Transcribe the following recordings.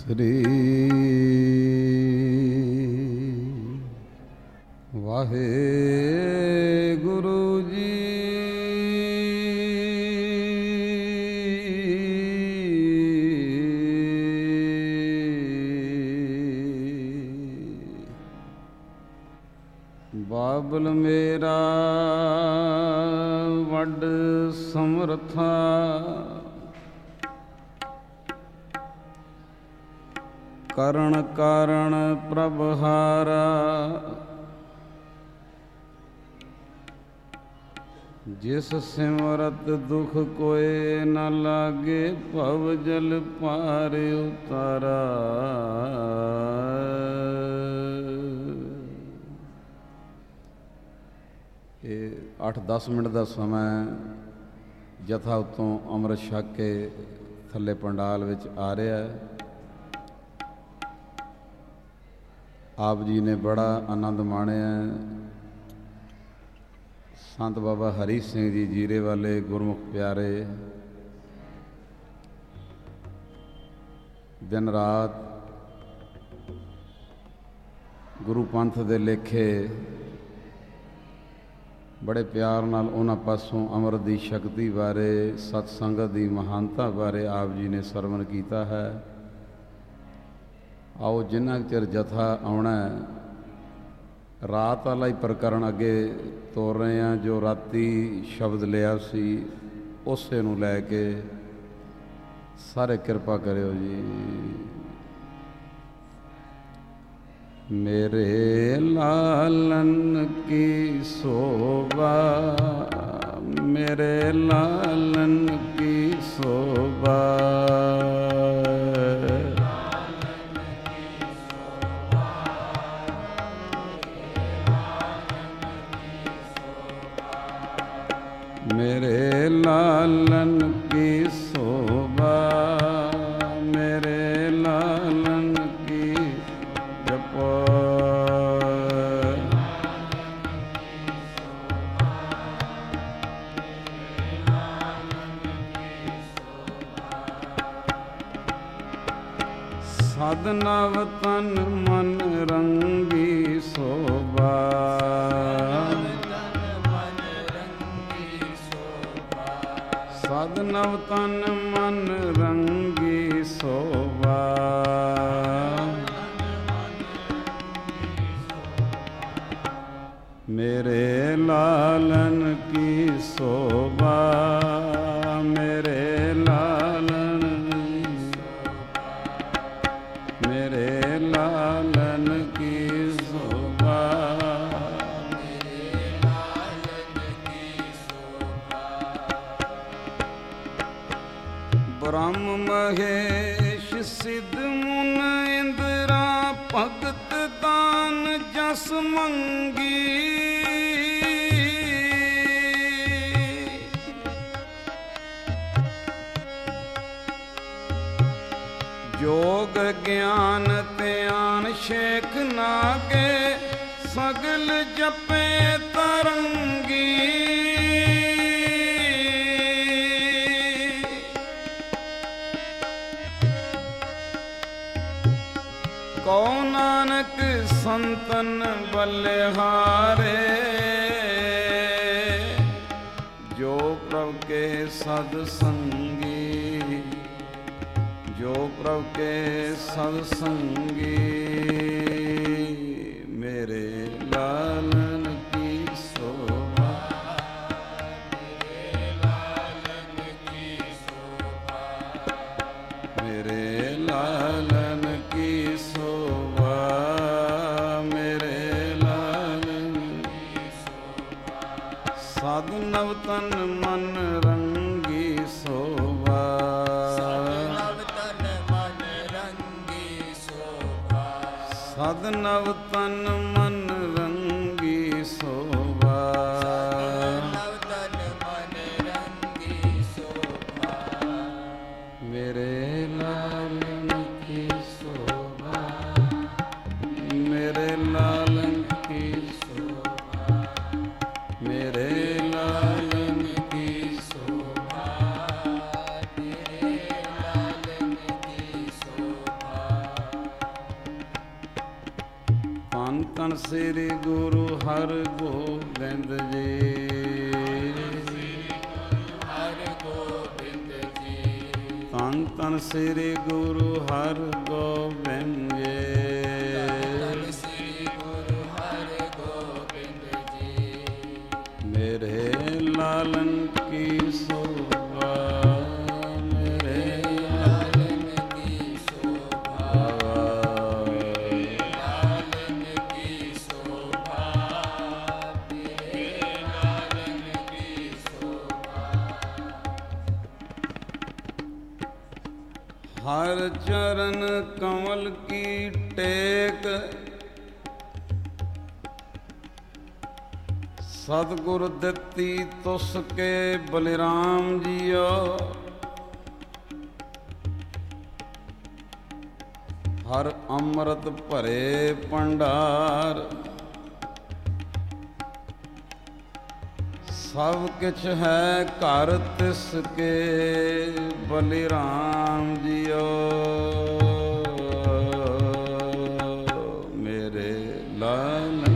ਸ੍ਰੀ ਵਾਹਿਗੁਰੂ ਜੀ। ਬਾਬਲ ਮੇਰਾ ਵੱਡ ਸਮਰਥਾ, ਕਰਨ ਕਾਰਣ ਪ੍ਰਭ ਹਾਰਾ। ਜਿਸ ਸਿਮਰਤ ਦੁਖ ਕੋਏ ਨ ਲਾਗੇ, ਭਵ ਜਲ ਪਾਰ ਉਤਾਰਾ। ਇਹ 8-10 ਮਿੰਟ ਦਾ ਸਮਾਂ ਜਥਾ ਉੱਤੋਂ ਅੰਮ੍ਰਿਤ ਛਕ ਕੇ ਥੱਲੇ ਪੰਡਾਲ ਵਿੱਚ ਆ ਰਿਹਾ ਹੈ। ਆਪ ਜੀ ਨੇ ਬੜਾ ਆਨੰਦ ਮਾਣਿਆ। ਸੰਤ ਬਾਬਾ ਹਰੀ ਸਿੰਘ ਜੀ ਜੀਰੇ ਵਾਲੇ ਗੁਰਮੁਖ ਪਿਆਰੇ ਦਿਨ ਰਾਤ ਗੁਰੂ ਪੰਥ ਦੇ ਲੇਖੇ ਬੜੇ ਪਿਆਰ ਨਾਲ ਉਹਨਾਂ ਪਾਸੋਂ ਅੰਮ੍ਰਿਤ ਦੀ ਸ਼ਕਤੀ ਬਾਰੇ, ਸਤ ਸੰਗਤ ਦੀ ਮਹਾਨਤਾ ਬਾਰੇ ਆਪ ਜੀ ਨੇ ਸਰਵਣ ਕੀਤਾ ਹੈ। ਆਓ ਜਿੰਨਾ ਚਿਰ ਜਥਾ ਆਉਣਾ, ਰਾਤ ਵਾਲਾ ਹੀ ਪ੍ਰਕਰਨ ਅੱਗੇ ਤੋਰ ਰਹੇ ਹਾਂ। ਜੋ ਰਾਤੀ ਸ਼ਬਦ ਲਿਆ ਸੀ ਉਸੇ ਨੂੰ ਲੈ ਕੇ ਸਾਰੇ ਕਿਰਪਾ ਕਰਿਓ ਜੀ। ਮੇਰੇ ਲਾਲਨ ਕੀ ਸੋਭਾ, ਮੇਰੇ ਲਾਲਨ ਕੀ ਸੋਭਾ। ਮੇਰੇ ਲਾਲਨ ਕੀ ਸੋਭਾ, ਮੇਰੇ ਲਾਲਨ ਕੀ ਜਪੋ। ਸਦ ਨਵ ਤਨ ਮਨ ਰੰਗੀ ਸੋਭਾ, ਸਦ ਨਵ ਤਨ ਮਨ ਰੰਗੀ ਸੋਭਾ। ਮੇਰੇ ਲਾਲਨ ਕੀ ਸੋਭਾ, ਮੇਰੇ ਲਾਲਨ, ਮੇਰੇ ਲਾਲਨ ਕੀ ਸੋਭਾ। ਬ੍ਰਹਮ ਮਹੇਸ਼ ਸਿੱਧ ਮੁਨ ਇੰਦਰਾ, ਭਗਤ ਦਾਨ ਜਸ ਮੰਗੀ। ਜੋਗ ਗਿਆਨ ਧਿਆਨ ਸ਼ੇਖ ਨਾਗੇ, ਸਗਲ ਜਪੇ ਤਰੰਗੀ। ਕਉ ਨਾਨਕ ਸੰਤਨ ਬਲਿਹਾਰੇ, ਜੋ ਪ੍ਰਭ ਕੇ ਸਦ ਸੰਗੀ, ਜੋ ਪ੍ਰਭ ਕੇ ਸਦ ਸੰਗੀ। ਮੇਰੇ ਲਾਲਨ ਕੀ ਸੋਭਾ, ਮੇਰੇ ਲਾਲਨ ਕੀ ਸੋਭਾ, ਮੇਰੇ ਲਾਲਨ ਕੀ ਸੋਭਾ, ਮੇਰੇ ਲਾਲਨ ਕੀ ਸੋਭਾ। ਸਦ ਨਵ ਤਨ ਮਨ ਰੰਗੀ ਸੋਭਾ, ਸਦ ਨਵ ਤਨ ਮਨ ਰੰਗੀ ਸੋਭਾ, ਨਵ ਤਨ ਮਨ ਰੰਗੀ ਸੋਭਾ। ਮੇਰੇ ਲਾਲਨ ਕੀ ਸੋਭਾ, ਮੇਰੇ ਲਾਲਨ ਕੀ ਸੋਭਾ, ਮੇਰੇ ਲਾਲਨ ਕੀ ਸੋਭਾ, ਮੇਰੇ ਲਾਲਨ ਕੀ ਸੋਭਾ। ਧੰਨ ਸ੍ਰੀ ਗੁਰੂ ਹਰਗੋਬਿੰਦ ਜੀ। ਧੰਨ ਧੰਨ ਸ੍ਰੀ ਗੁਰੂ ਹਰਗੋਬਿੰਦ ਜੀ। ਮੇਰੇ ਲਾਲਨ ਕੀ ਸੋਭਾ, ਮੇਰੇ ਲਾਲਨ ਕੀ ਸੋਭਾ, ਲਾਲਨ ਕੀ ਸੋਭਾ, ਮੇਰੇ ਲਾਲਨ ਕੀ ਸੋਭਾ। ਹਰ ਚਰਨ ਕਮਲ ਕੀ ਟੇਕ, ਸਤਿਗੁਰ ਦਿੱਤੀ ਤੁਸ ਕੇ ਬਲਿਰਾਮ ਜੀਓ। ਹਰ ਅੰਮ੍ਰਿਤ ਭਰੇ ਭੰਡਾਰ, ਸਭ ਕਿਛ ਹੈ ਘਰ ਤਿਸ ਕੇ ਬਲਿਰਾਮ ਜੀਓ। ਮੇਰੇ ਲਾਲਨ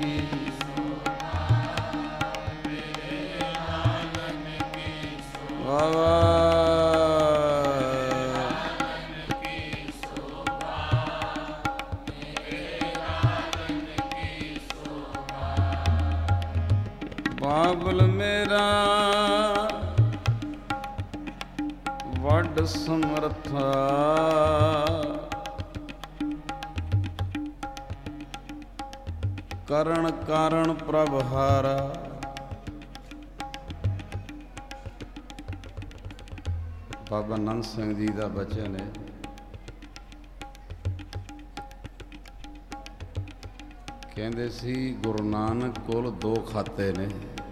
ਬਾਬਲ ਮੇਰਾ ਵੱਡ ਸਮਰਥਾ, ਕਰਨ ਕਾਰਨ ਪ੍ਰਭ ਹਾਰਾ। ਬਾਬਾ ਨੰਦ ਸਿੰਘ ਜੀ ਦਾ ਬਚਨ ਹੈ। ਕਹਿੰਦੇ ਸੀ ਗੁਰੂ ਨਾਨਕ ਕੋਲ ਦੋ ਖਾਤੇ ਨੇ,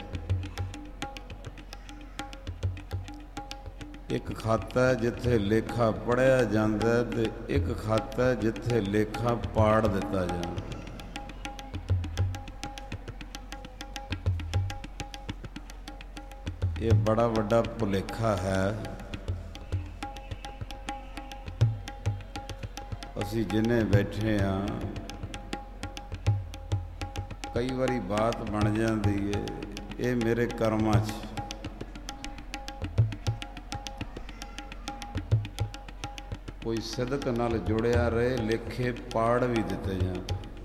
ਇੱਕ ਖਾਤਾ ਜਿੱਥੇ ਲੇਖਾ ਪੜ੍ਹਿਆ ਜਾਂਦਾ ਤੇ ਇੱਕ ਖਾਤਾ ਜਿੱਥੇ ਲੇਖਾ ਪਾੜ ਦਿੱਤਾ ਜਾਂਦਾ। ਇਹ ਬੜਾ ਵੱਡਾ ਭੁਲੇਖਾ ਹੈ। ਅਸੀਂ ਜਿੰਨੇ ਬੈਠੇ ਹਾਂ, ਕਈ ਵਾਰੀ ਬਾਤ ਬਣ ਜਾਂਦੀ ਏ ਇਹ ਮੇਰੇ ਕਰਮਾਂ 'ਚ, ਕੋਈ ਸਿਦਕ ਨਾਲ ਜੁੜਿਆ ਰਹੇ, ਲੇਖੇ ਪਾੜ ਵੀ ਦਿੱਤੇ ਜਾਣ।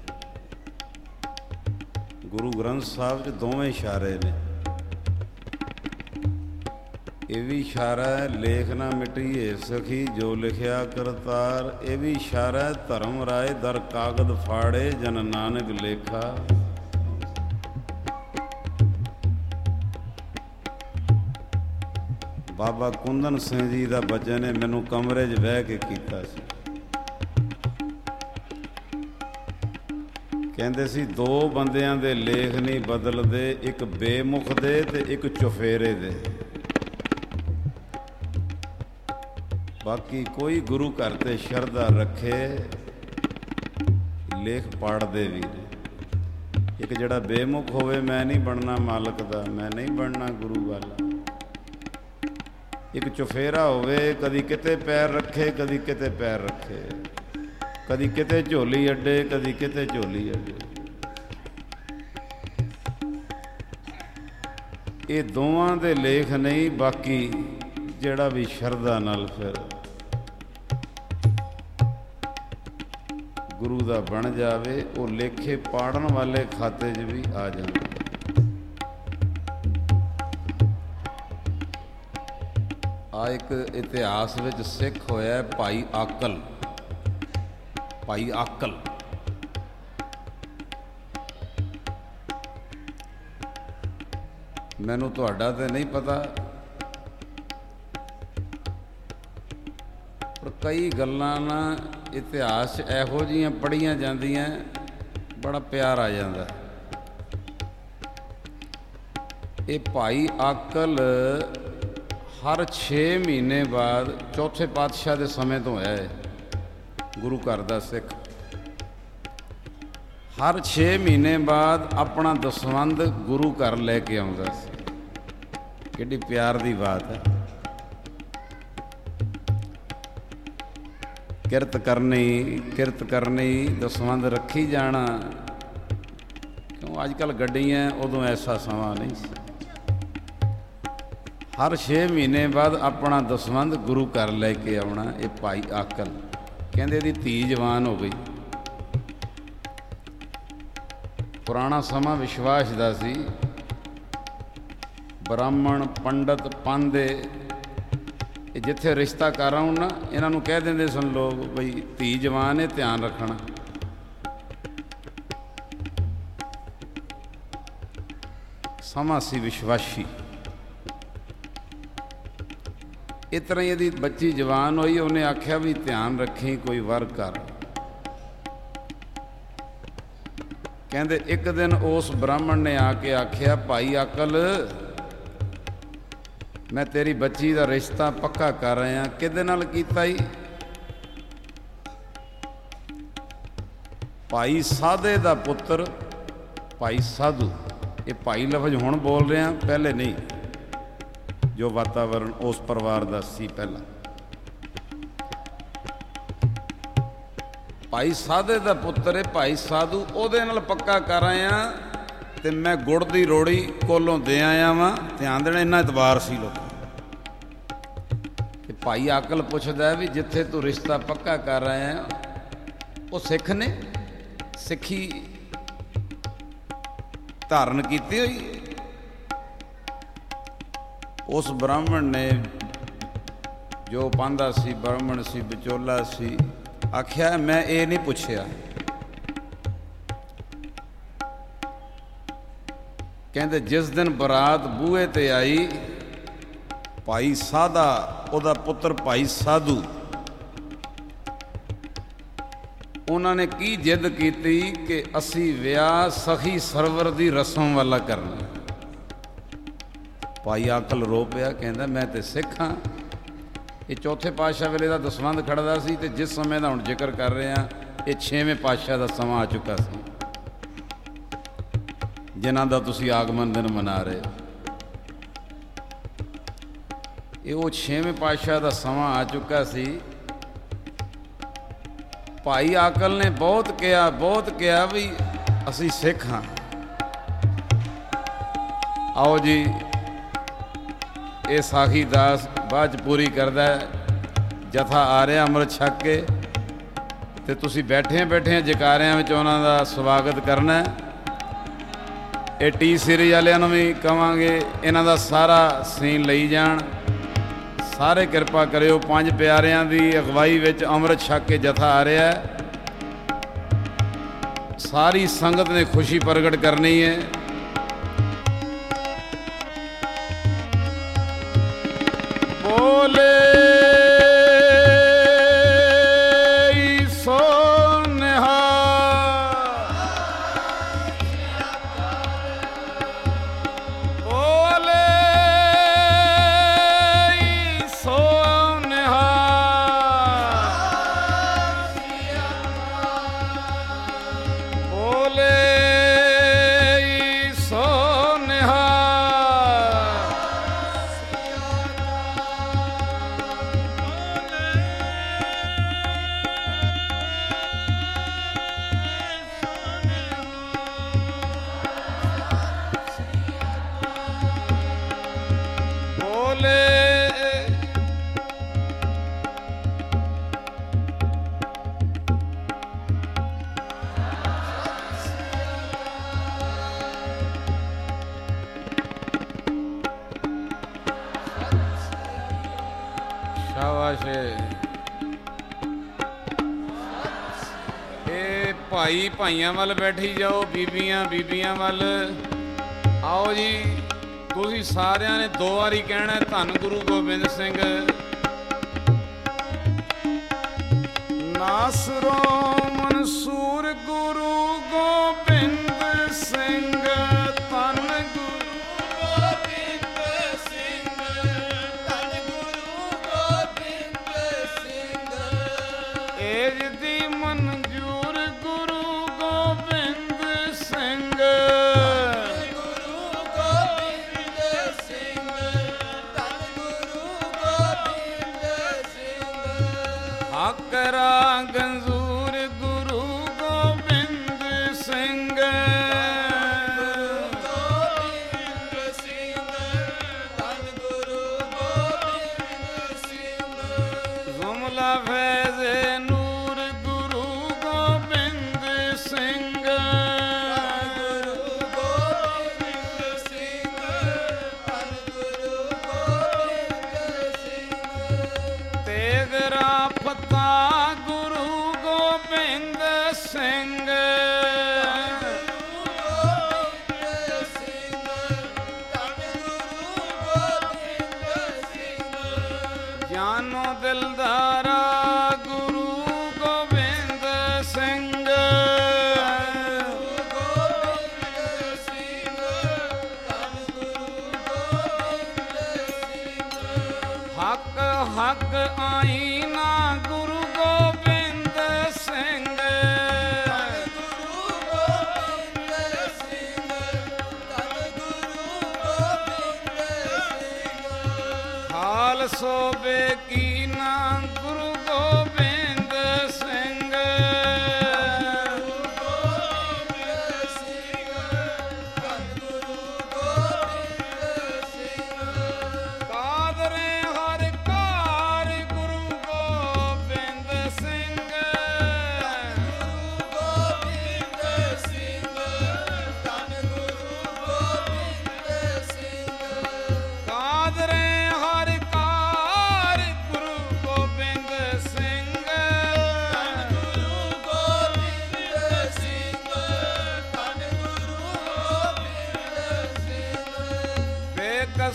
ਗੁਰੂ ਗ੍ਰੰਥ ਸਾਹਿਬ 'ਚ ਦੋਵੇਂ ਇਸ਼ਾਰੇ ਨੇ। ਇਹ ਵੀ ਇਸ਼ਾਰਾ ਹੈ ਲੇਖ ਨਾ ਮਿਟੀਏ ਸਖੀ ਜੋ ਲਿਖਿਆ ਕਰਤਾਰ। ਇਹ ਵੀ ਇਸ਼ਾਰਾ ਹੈ ਧਰਮ ਰਾਏ ਦਰ ਕਾਗਦ ਫਾੜੇ ਜਨ ਨਾਨਕ ਲੇਖਾ। ਬਾਬਾ ਕੁੰਦਨ ਸਿੰਘ ਜੀ ਦਾ ਬਚਨ ਨੇ ਮੈਨੂੰ ਕਮਰੇ 'ਚ ਬਹਿ ਕੇ ਕੀਤਾ ਸੀ। ਕਹਿੰਦੇ ਸੀ ਦੋ ਬੰਦਿਆਂ ਦੇ ਲੇਖ ਨਹੀਂ ਬਦਲਦੇ, ਇੱਕ ਬੇਮੁਖ ਦੇ ਤੇ ਇੱਕ ਚੁਫੇਰੇ ਦੇ। ਬਾਕੀ ਕੋਈ ਗੁਰੂ ਘਰ ਤੇ ਸ਼ਰਧਾ ਰੱਖੇ, ਲੇਖ ਪੜ੍ਹਦੇ ਵੀ ਨੇ। ਇੱਕ ਜਿਹੜਾ ਬੇਮੁਖ ਹੋਵੇ, ਮੈਂ ਨਹੀਂ ਬਣਨਾ ਮਾਲਕ ਦਾ, ਮੈਂ ਨਹੀਂ ਬਣਨਾ ਗੁਰੂ ਵਾਲਾ। ਇੱਕ ਚੁਫੇਰਾ ਹੋਵੇ, ਕਦੀ ਕਿਤੇ ਪੈਰ ਰੱਖੇ ਕਦੀ ਕਿਤੇ ਪੈਰ ਰੱਖੇ, ਕਦੀ ਕਿਤੇ ਝੋਲੀ ਅੱਡੇ ਕਦੀ ਕਿਤੇ ਝੋਲੀ ਅੱਡੇ। ਇਹ ਦੋਵਾਂ ਦੇ ਲੇਖ ਨਹੀਂ, ਬਾਕੀ ਜਿਹੜਾ ਵੀ ਸ਼ਰਧਾ ਨਾਲ ਫਿਰ ਗੁਰੂ ਦਾ ਬਣ ਜਾਵੇ, ਉਹ ਲੇਖੇ ਪਾੜਨ ਵਾਲੇ ਖਾਤੇ 'ਚ ਵੀ ਆ ਜਾਂਦਾ। ਆ ਇੱਕ ਇਤਿਹਾਸ ਵਿੱਚ ਸਿੱਖ ਹੋਇਆ ਭਾਈ ਆਕਲ। ਭਾਈ ਆਕਲ ਮੈਨੂੰ ਤੁਹਾਡਾ ਤੇ ਨਹੀਂ ਪਤਾ, ਪਰ ਕਈ ਗੱਲਾਂ ਨਾ ਇਤਿਹਾਸ 'ਚ ਇਹੋ ਜਿਹੀਆਂ ਪੜ੍ਹੀਆਂ ਜਾਂਦੀਆਂ, ਬੜਾ ਪਿਆਰ ਆ ਜਾਂਦਾ। ਇਹ ਭਾਈ ਆਕਲ ਹਰ 6 ਮਹੀਨੇ ਬਾਅਦ, ਚੌਥੇ ਪਾਤਸ਼ਾਹ ਦੇ ਸਮੇਂ ਤੋਂ ਹੈ ਗੁਰੂ ਘਰ ਦਾ ਸਿੱਖ, ਹਰ 6 ਮਹੀਨੇ ਬਾਅਦ ਆਪਣਾ ਦਸਵੰਧ ਗੁਰੂ ਘਰ ਲੈ ਕੇ ਆਉਂਦਾ ਸੀ। ਕਿੱਡੀ ਪਿਆਰ ਦੀ ਬਾਤ ਹੈ। ਕਿਰਤ ਕਰਨੀ ਦਸਵੰਧ ਰੱਖੀ ਜਾਣਾ, ਅੱਜ ਕੱਲ੍ਹ ਗੱਡੀਆਂ, ਉਦੋਂ ਐਸਾ ਸਮਾਂ ਨਹੀਂ ਸੀ। ਹਰ 6 ਮਹੀਨੇ ਬਾਅਦ ਆਪਣਾ ਦਸਵੰਧ ਗੁਰੂ ਘਰ ਲੈ ਕੇ ਆਉਣਾ। ਇਹ ਭਾਈ ਆਕਲ ਕਹਿੰਦੇ ਇਹਦੀ ਧੀ ਜਵਾਨ ਹੋ ਗਈ। ਪੁਰਾਣਾ ਸਮਾਂ ਵਿਸ਼ਵਾਸ ਦਾ ਸੀ। ਬ੍ਰਾਹਮਣ, ਪੰਡਤ, ਪਾਂਧੇ ਇਹ ਜਿੱਥੇ ਰਿਸ਼ਤਾ ਕਰ ਆਉਣ ਨਾ, ਇਹਨਾਂ ਨੂੰ ਕਹਿ ਦਿੰਦੇ ਸਨ ਲੋਕ ਬਈ ਧੀ ਜਵਾਨ ਹੈ, ਧਿਆਨ ਰੱਖਣਾ। ਸਮਾਂ ਸੀ ਵਿਸ਼ਵਾਸੀ। ਇਸ ਤਰ੍ਹਾਂ ਹੀ ਇਹਦੀ ਬੱਚੀ ਜਵਾਨ ਹੋਈ। ਉਹਨੇ ਆਖਿਆ ਵੀ ਧਿਆਨ ਰੱਖੀ, ਕੋਈ ਵਰ ਕਰ। ਕਹਿੰਦੇ ਇੱਕ ਦਿਨ ਉਸ ਬ੍ਰਾਹਮਣ ਨੇ ਆ ਕੇ ਆਖਿਆ, ਭਾਈ ਆਕਲ, ਮੈਂ ਤੇਰੀ ਬੱਚੀ ਦਾ ਰਿਸ਼ਤਾ ਪੱਕਾ ਕਰ ਰਿਹਾ। ਕਿਹਦੇ ਨਾਲ ਕੀਤਾ ਹੀ? ਭਾਈ ਸਾਧੇ ਦਾ ਪੁੱਤਰ ਭਾਈ ਸਾਧੂ। ਇਹ ਭਾਈ ਲਫ਼ਜ਼ ਹੁਣ ਬੋਲ ਰਿਹਾ, ਪਹਿਲੇ ਨਹੀਂ। ਜੋ ਵਾਤਾਵਰਨ ਉਸ ਪਰਿਵਾਰ ਦਾ ਸੀ ਪਹਿਲਾਂ। ਭਾਈ ਸਾਧੇ ਦਾ ਪੁੱਤਰ ਹੈ ਭਾਈ ਸਾਧੂ, ਉਹਦੇ ਨਾਲ ਪੱਕਾ ਕਰ ਆਇਆ। ਤੇ ਮੈਂ ਗੁੜ ਦੀ ਰੋੜੀ ਕੋਲੋਂ ਦੇ ਆਇਆ ਵਾਂ। ਧਿਆਨ ਦੇਣਾ, ਇੰਨਾ ਇਤਬਾਰ ਸੀ ਲੋਕਾਂ। ਤੇ ਭਾਈ ਆਕਲ ਪੁੱਛਦਾ ਵੀ ਜਿੱਥੇ ਤੂੰ ਰਿਸ਼ਤਾ ਪੱਕਾ ਕਰ ਆਇਆ ਉਹ ਸਿੱਖ ਨੇ? ਸਿੱਖੀ ਧਾਰਨ ਕੀਤੀ ਹੋਈ? ਉਸ ਬ੍ਰਾਹਮਣ ਨੇ, ਜੋ ਪਾਂਧਾ ਸੀ, ਬ੍ਰਾਹਮਣ ਸੀ, ਵਿਚੋਲਾ ਸੀ, ਆਖਿਆ ਮੈਂ ਇਹ ਨਹੀਂ ਪੁੱਛਿਆ। ਕਹਿੰਦੇ ਜਿਸ ਦਿਨ ਬਰਾਤ ਬੂਹੇ ਤੇ ਆਈ, ਭਾਈ ਸਾਧਾ, ਉਹਦਾ ਪੁੱਤਰ ਭਾਈ ਸਾਧੂ, ਉਹਨਾਂ ਨੇ ਕੀ ਜਿੱਦ ਕੀਤੀ ਕਿ ਅਸੀਂ ਵਿਆਹ ਸਖੀ ਸਰਵਰ ਦੀ ਰਸਮ ਵਾਲਾ ਕਰਨਾ। ਭਾਈ ਆਕਲ ਰੋ ਪਿਆ, ਕਹਿੰਦਾ ਮੈਂ ਤੇ ਸਿੱਖ ਹਾਂ। ਇਹ ਚੌਥੇ ਪਾਤਸ਼ਾਹ ਵੇਲੇ ਦਾ ਦਸਵੰਧ ਖੜਦਾ ਸੀ। ਤੇ ਜਿਸ ਸਮੇਂ ਦਾ ਹੁਣ ਜ਼ਿਕਰ ਕਰ ਰਹੇ ਹਾਂ, ਇਹ 6ਵੇਂ ਪਾਤਸ਼ਾਹ ਦਾ ਸਮਾਂ ਆ ਚੁੱਕਾ ਸੀ, ਜਿਨ੍ਹਾਂ ਦਾ ਤੁਸੀਂ ਆਗਮਨ ਦਿਨ ਮਨਾ ਰਹੇ। ਇਹ ਉਹ 6ਵੇਂ ਪਾਤਸ਼ਾਹ ਦਾ ਸਮਾਂ ਆ ਚੁੱਕਾ ਸੀ। ਭਾਈ ਆਕਲ ਨੇ ਬਹੁਤ ਕਿਹਾ ਵੀ ਅਸੀਂ ਸਿੱਖ ਹਾਂ। ਆਓ ਜੀ, ਇਹ ਸਾਖੀ ਦਾਸ ਬਾਅਦ 'ਚ ਪੂਰੀ ਕਰਦਾ। ਜਥਾ ਆ ਰਿਹਾ ਅੰਮ੍ਰਿਤ ਛਕ ਕੇ, ਤੇ ਤੁਸੀਂ ਬੈਠੇ ਜਕਾਰਿਆਂ ਵਿੱਚ ਉਹਨਾਂ ਦਾ ਸਵਾਗਤ ਕਰਨਾ। ਇਹ ਟੀ ਸੀਰੀਜ਼ ਵਾਲਿਆਂ ਨੂੰ ਵੀ ਕਵਾਂਗੇ, ਇਹਨਾਂ ਦਾ ਸਾਰਾ ਸੀਨ ਲਈ ਜਾਣ। ਸਾਰੇ ਕਿਰਪਾ ਕਰਿਓ। 5 ਪਿਆਰਿਆਂ ਦੀ ਅਗਵਾਈ ਵਿੱਚ ਅੰਮ੍ਰਿਤ ਛਕ ਕੇ ਜਥਾ ਆ ਰਿਹਾ। ਸਾਰੀ ਸੰਗਤ ਨੇ ਖੁਸ਼ੀ ਪ੍ਰਗਟ ਕਰਨੀ ਹੈ। ਬੋਲੇ ਇਹ ਭਾਈਆਂ ਵੱਲ ਬੈਠੀ ਜਾਓ, ਬੀਬੀਆਂ ਵੱਲ ਆਓ ਜੀ। ਤੁਸੀਂ ਸਾਰਿਆਂ ਨੇ 2 ਵਾਰੀ ਕਹਿਣਾ, ਧੰਨ ਗੁਰੂ ਗੋਬਿੰਦ ਸਿੰਘ। ਨਾਸਰੋਂ ਮਨਸੂਰ ਗੁਰੂ ਗੋਬਿੰਦ ਸਿੰਘ, ਧੰਨ ਗੁਰੂ ਗੋਬਿੰਦ ਸਿੰਘ, ਧੰਨ ਗੁਰੂ ਗੋਬਿੰਦ ਸਿੰਘ। ਏਜ ਦੀ ਮਨਜ਼ੂਰ ਗੁਰੂ ਗੋਬਿੰਦ ਸਿੰਘ, ਗੁਰੂ ਗੋਬਿੰਦ ਸਿੰਘ, ਧੰਨ ਗੁਰੂ ਗੋਬਿੰਦ ਸਿੰਘ। ਹਾਕਰਾ ਗੰਜ਼ੂਰ ਗੁਰੂ ਗੋਬਿੰਦ ਸਿੰਘ,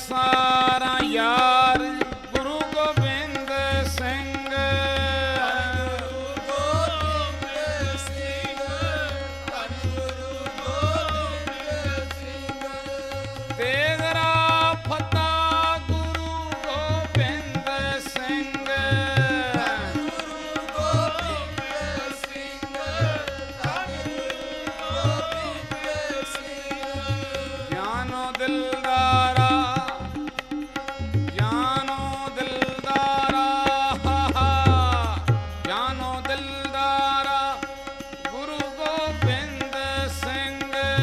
ਸਾਰਾ ਯਾਰ ਗੁਰੂ ਗੋਬਿੰਦ ਸਿੰਘ, ਗੁਰੂ ਗੋਬਿੰਦ ਸਿੰਘ, ਧੰਨ ਗੁਰੂ ਗੋਬਿੰਦ ਸਿੰਘ। ਤੇਗਰਾ ਫਤਾ ਗੁਰੂ ਗੋਬਿੰਦ ਸਿੰਘ, ਗੁਰੂ ਗੋਬਿੰਦ ਸਿੰਘ, ਧੰਨ ਗੁਰੂ ਗੋਬਿੰਦ ਸਿੰਘ। ਜਾਨੋ ਦਿਲਦਾਰਾ, ਜਾਨੋ ਦਿਲਦਾਰਾ, ਜਾਨੋ ਦਿਲਦਾਰਾ ਗੁਰੂ ਗੋਬਿੰਦ ਸਿੰਘ,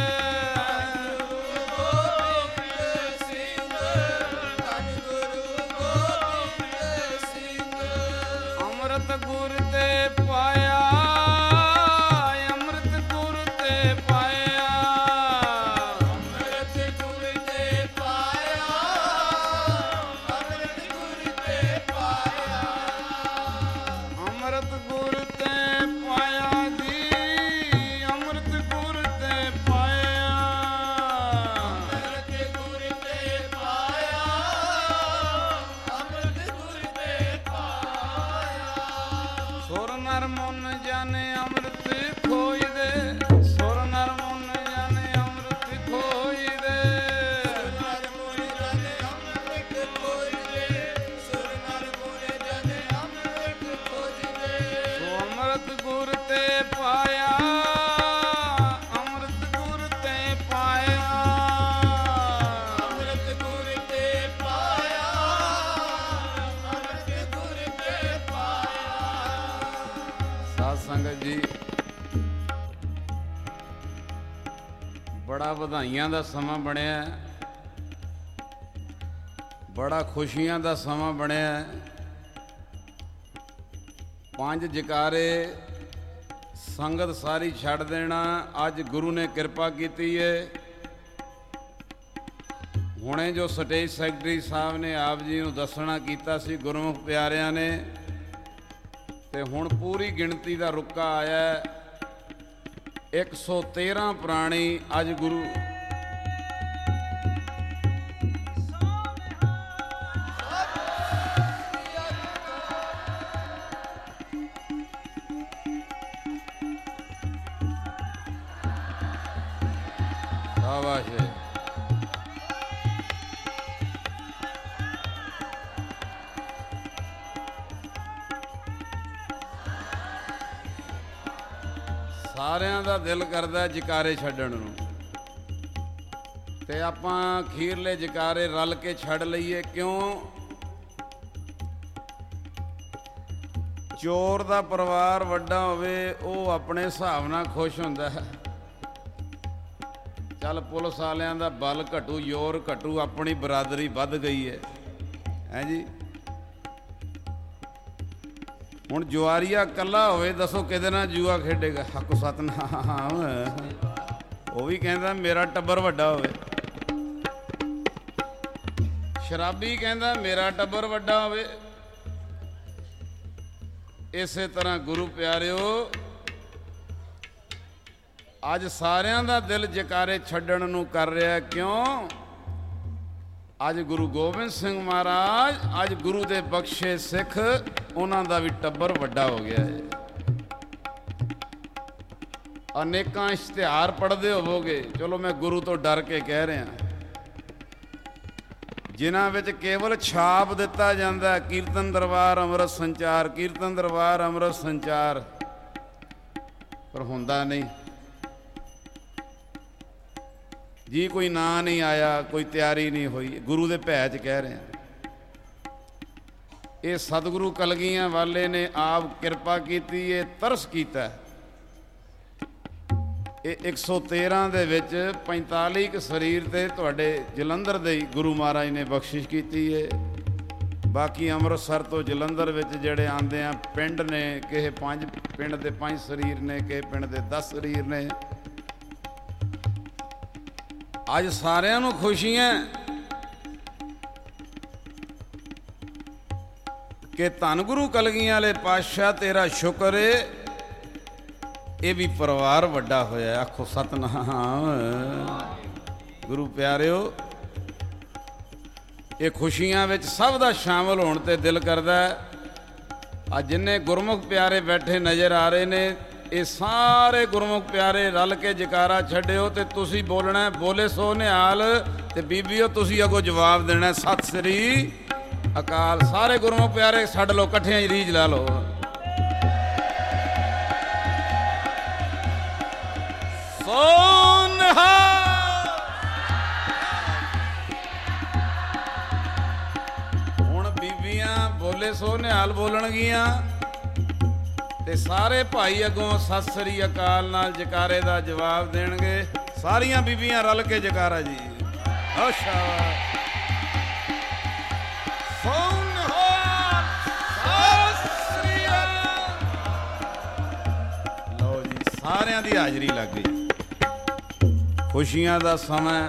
ਗੁਰੂ ਗੋਬਿੰਦ ਸਿੰਘ, ਧੰਨ ਗੁਰੂ ਗੋਬਿੰਦ ਸਿੰਘ। ਅੰਮ੍ਰਿਤ ਗੁਰ ਤੇ ਪਾਇਆ, ਅੰਮ੍ਰਿਤ ਗੁਰ ਤੇ ਪਾਇਆ, ਅੰਮ੍ਰਿਤ ਗੁਰ ਤੇ ਪਾਇਆ, ਅੰਮ੍ਰਿਤ ਗੁਰ ਤੇ ਪਾਇਆ। ਅੰਮ੍ਰਿਤ ਗੁਰ ਤੇ ਪਾਇਆ ਜੀ, ਅੰਮ੍ਰਿਤ ਗੁਰ ਤੇ ਪਾਇਆ। ਅੰਮ੍ਰਿਤ ਗੁਰ ਤੇ ਪਾਇਆ, ਅੰਮ੍ਰਿਤ ਗੁਰ ਤੇ ਪਾਇਆ। ਸੁਰ ਨਰ ਮਨ ਜਾਣੇ ਅੰਮ੍ਰਿਤ ਖੋਜਦੇ, ਸੁਰ ਨਰ ਮਨ ਜਾਣੇ ਅੰਮ੍ਰਿਤ ਖੋਜਦੇ। ਨਰ ਮੁਨਿ ਜਨ ਅੰਮ੍ਰਿਤ ਖੋਜਦੇ, ਸੁਰ ਨਰ ਮੁਨਿ ਜਨ ਅੰਮ੍ਰਿਤ ਖੋਜਦੇ। ਸੋ ਅੰਮ੍ਰਿਤ ਗੁਰ ਤੇ ਪਾਇਆ, ਅੰਮ੍ਰਿਤ ਗੁਰ ਤੇ ਪਾਇਆ। ਅੰਮ੍ਰਿਤ ਗੁਰ ਤੇ ਪਾਇਆ, ਅੰਮ੍ਰਿਤ ਗੁਰ ਤੇ ਪਾਇਆ। ਸਾਧ ਸੰਗਤ ਜੀ, ਬੜਾ ਵਧਾਈਆਂ ਦਾ ਸਮਾਂ ਬਣਿਆ ਹੈ, ਬੜਾ ਖੁਸ਼ੀਆਂ ਦਾ ਸਮਾਂ ਬਣਿਆ ਹੈ। 5 ਜਕਾਰੇ ਸੰਗਤ ਸਾਰੀ ਛੱਡ ਦੇਣਾ। ਅੱਜ ਗੁਰੂ ਨੇ ਕਿਰਪਾ ਕੀਤੀ ਹੈ। ਹੁਣੇ ਜੋ ਸਟੇਜ ਸੈਕਟਰੀ ਸਾਹਿਬ ਨੇ ਆਪ ਜੀ ਨੂੰ ਦੱਸਣਾ ਕੀਤਾ ਸੀ ਗੁਰਮੁਖ ਪਿਆਰਿਆਂ ਨੇ, ਤੇ ਹੁਣ ਪੂਰੀ ਗਿਣਤੀ ਦਾ ਰੁਕਾ ਆਇਆ ਹੈ। 113 ਪ੍ਰਾਣੀ ਅੱਜ ਗੁਰੂ ਸ਼ਾਬਾਸ਼ ਹੈ। ਸਾਰਿਆਂ ਦਾ ਦਿਲ ਕਰਦਾ ਜਕਾਰੇ ਛੱਡਣ ਨੂੰ, ਤੇ ਆਪਾਂ ਅਖੀਰਲੇ ਜਕਾਰੇ ਰਲ ਕੇ ਛੱਡ ਲਈਏ। ਕਿਉਂ? ਚੋਰ ਦਾ ਪਰਿਵਾਰ ਵੱਡਾ ਹੋਵੇ, ਉਹ ਆਪਣੇ ਹਿਸਾਬ ਨਾਲ ਖੁਸ਼ ਹੁੰਦਾ ਹੈ। ਚੱਲ ਪੁਲਿਸ ਵਾਲਿਆਂ ਦਾ ਬਲ ਘਟੂ, ਜ਼ੋਰ ਘਟੂ, ਆਪਣੀ ਬਰਾਦਰੀ ਵੱਧ ਗਈ ਹੈ ਜੀ। ਹੁਣ ਜੁਆਰੀਆ ਇਕੱਲਾ ਹੋਵੇ, ਦੱਸੋ ਕਿਹਦੇ ਨਾਲ ਜੂਆ ਖੇਡੇਗਾ? ਹੱਕ ਸਤਨਾਮ। ਉਹ ਵੀ ਕਹਿੰਦਾ ਮੇਰਾ ਟੱਬਰ ਵੱਡਾ ਹੋਵੇ। ਸ਼ਰਾਬੀ ਕਹਿੰਦਾ ਮੇਰਾ ਟੱਬਰ ਵੱਡਾ ਹੋਵੇ। ਇਸੇ ਤਰ੍ਹਾਂ ਗੁਰੂ ਪਿਆਰਿਓ, ਅੱਜ ਸਾਰਿਆਂ ਦਾ ਦਿਲ ਜਕਾਰੇ ਛੱਡਣ ਨੂੰ ਕਰ ਰਿਹਾ। ਕਿਉਂ? ਅੱਜ ਗੁਰੂ ਗੋਬਿੰਦ ਸਿੰਘ ਮਹਾਰਾਜ, ਅੱਜ ਗੁਰੂ ਦੇ ਬਖਸ਼ੇ ਸਿੱਖ, ਉਹਨਾਂ ਦਾ ਵੀ ਟੱਬਰ ਵੱਡਾ ਹੋ ਗਿਆ ਹੈ। ਅਨੇਕਾਂ ਇਸ਼ਤਿਹਾਰ ਪੜ੍ਹਦੇ ਹੋਵੋਗੇ, ਚਲੋ ਮੈਂ ਗੁਰੂ ਤੋਂ ਡਰ ਕੇ ਕਹਿ ਰਿਹਾ, ਜਿਨ੍ਹਾਂ ਵਿੱਚ ਕੇਵਲ ਛਾਪ ਦਿੱਤਾ ਜਾਂਦਾ ਕੀਰਤਨ ਦਰਬਾਰ ਅੰਮ੍ਰਿਤ ਸੰਚਾਰ, ਕੀਰਤਨ ਦਰਬਾਰ ਅੰਮ੍ਰਿਤ ਸੰਚਾਰ, ਪਰ ਹੁੰਦਾ ਨਹੀਂ ਜੀ। ਕੋਈ ਨਾਂ ਨਹੀਂ ਆਇਆ, ਕੋਈ ਤਿਆਰੀ ਨਹੀਂ ਹੋਈ। ਗੁਰੂ ਦੇ ਭੈ 'ਚ ਕਹਿ ਰਿਹਾ। ਇਹ ਸਤਿਗੁਰੂ ਕਲਗੀਆਂ ਵਾਲੇ ਨੇ ਆਪ ਕਿਰਪਾ ਕੀਤੀ, ਇਹ ਤਰਸ ਕੀਤਾ। ਇਹ 113 ਦੇ ਵਿੱਚ 45 ਕੁ ਸਰੀਰ ਤੇ ਤੁਹਾਡੇ ਜਲੰਧਰ ਦੇ ਹੀ ਗੁਰੂ ਮਹਾਰਾਜ ਨੇ ਬਖਸ਼ਿਸ਼ ਕੀਤੀ ਹੈ। ਬਾਕੀ ਅੰਮ੍ਰਿਤਸਰ ਤੋਂ ਜਲੰਧਰ ਵਿੱਚ ਜਿਹੜੇ ਆਉਂਦੇ ਆ ਪਿੰਡ ਨੇ, ਕਿਸੇ 5 ਪਿੰਡ ਦੇ 5 ਸਰੀਰ ਨੇ, ਕਿਸੇ ਪਿੰਡ ਦੇ 10 ਸਰੀਰ ਨੇ। ਅੱਜ ਸਾਰਿਆਂ ਨੂੰ ਖੁਸ਼ੀਆਂ ਕਿ ਧੰਨ ਗੁਰੂ ਕਲਗੀਆਂ ਵਾਲੇ ਪਾਤਸ਼ਾਹ, ਤੇਰਾ ਸ਼ੁਕਰ ਏ, ਇਹ ਵੀ ਪਰਿਵਾਰ ਵੱਡਾ ਹੋਇਆ। ਆਖੋ ਸਤਨਾਮ। ਗੁਰੂ ਪਿਆਰਿਓ, ਇਹ ਖੁਸ਼ੀਆਂ ਵਿੱਚ ਸਭ ਦਾ ਸ਼ਾਮਲ ਹੋਣ ਤੇ ਦਿਲ ਕਰਦਾ। ਆ ਜਿੰਨੇ ਗੁਰਮੁਖ ਪਿਆਰੇ ਬੈਠੇ ਨਜ਼ਰ ਆ ਰਹੇ ਨੇ, ਇਹ ਸਾਰੇ ਗੁਰਮੁਖ ਪਿਆਰੇ ਰਲ ਕੇ ਜਕਾਰਾ ਛੱਡਿਓ ਤੇ ਤੁਸੀਂ ਬੋਲਣਾ ਬੋਲੇ ਸੋ ਨਿਹਾਲ, ਤੇ ਬੀਬੀਓ ਤੁਸੀਂ ਅੱਗੋਂ ਜਵਾਬ ਦੇਣਾ ਸਤਿ ਸ੍ਰੀ ਅਕਾਲ। ਸਾਰੇ ਗੁਰਮੁਖ ਪਿਆਰੇ ਛੱਡ ਲਓ, ਇਕੱਠਿਆਂ ਹੀ ਰੀਝ ਲਾ ਲਓ। ਸੋ ਨਿਹਾਲ। ਹੁਣ ਬੀਬੀਆਂ ਬੋਲੇ ਸੋ ਨਿਹਾਲ ਬੋਲਣਗੀਆਂ ਤੇ ਸਾਰੇ ਭਾਈ ਅੱਗੋਂ ਸਤਿ ਸ੍ਰੀ ਅਕਾਲ ਨਾਲ ਜਕਾਰੇ ਦਾ ਜਵਾਬ ਦੇਣਗੇ। ਸਾਰੀਆਂ ਬੀਬੀਆਂ ਰਲ ਕੇ ਜਕਾਰਾ ਜੀ। ਅੱਛਾ ਲਓ ਜੀ, ਸਾਰਿਆਂ ਦੀ ਹਾਜ਼ਰੀ ਲੱਗ ਗਈ। ਖੁਸ਼ੀਆਂ ਦਾ ਸਮਾਂ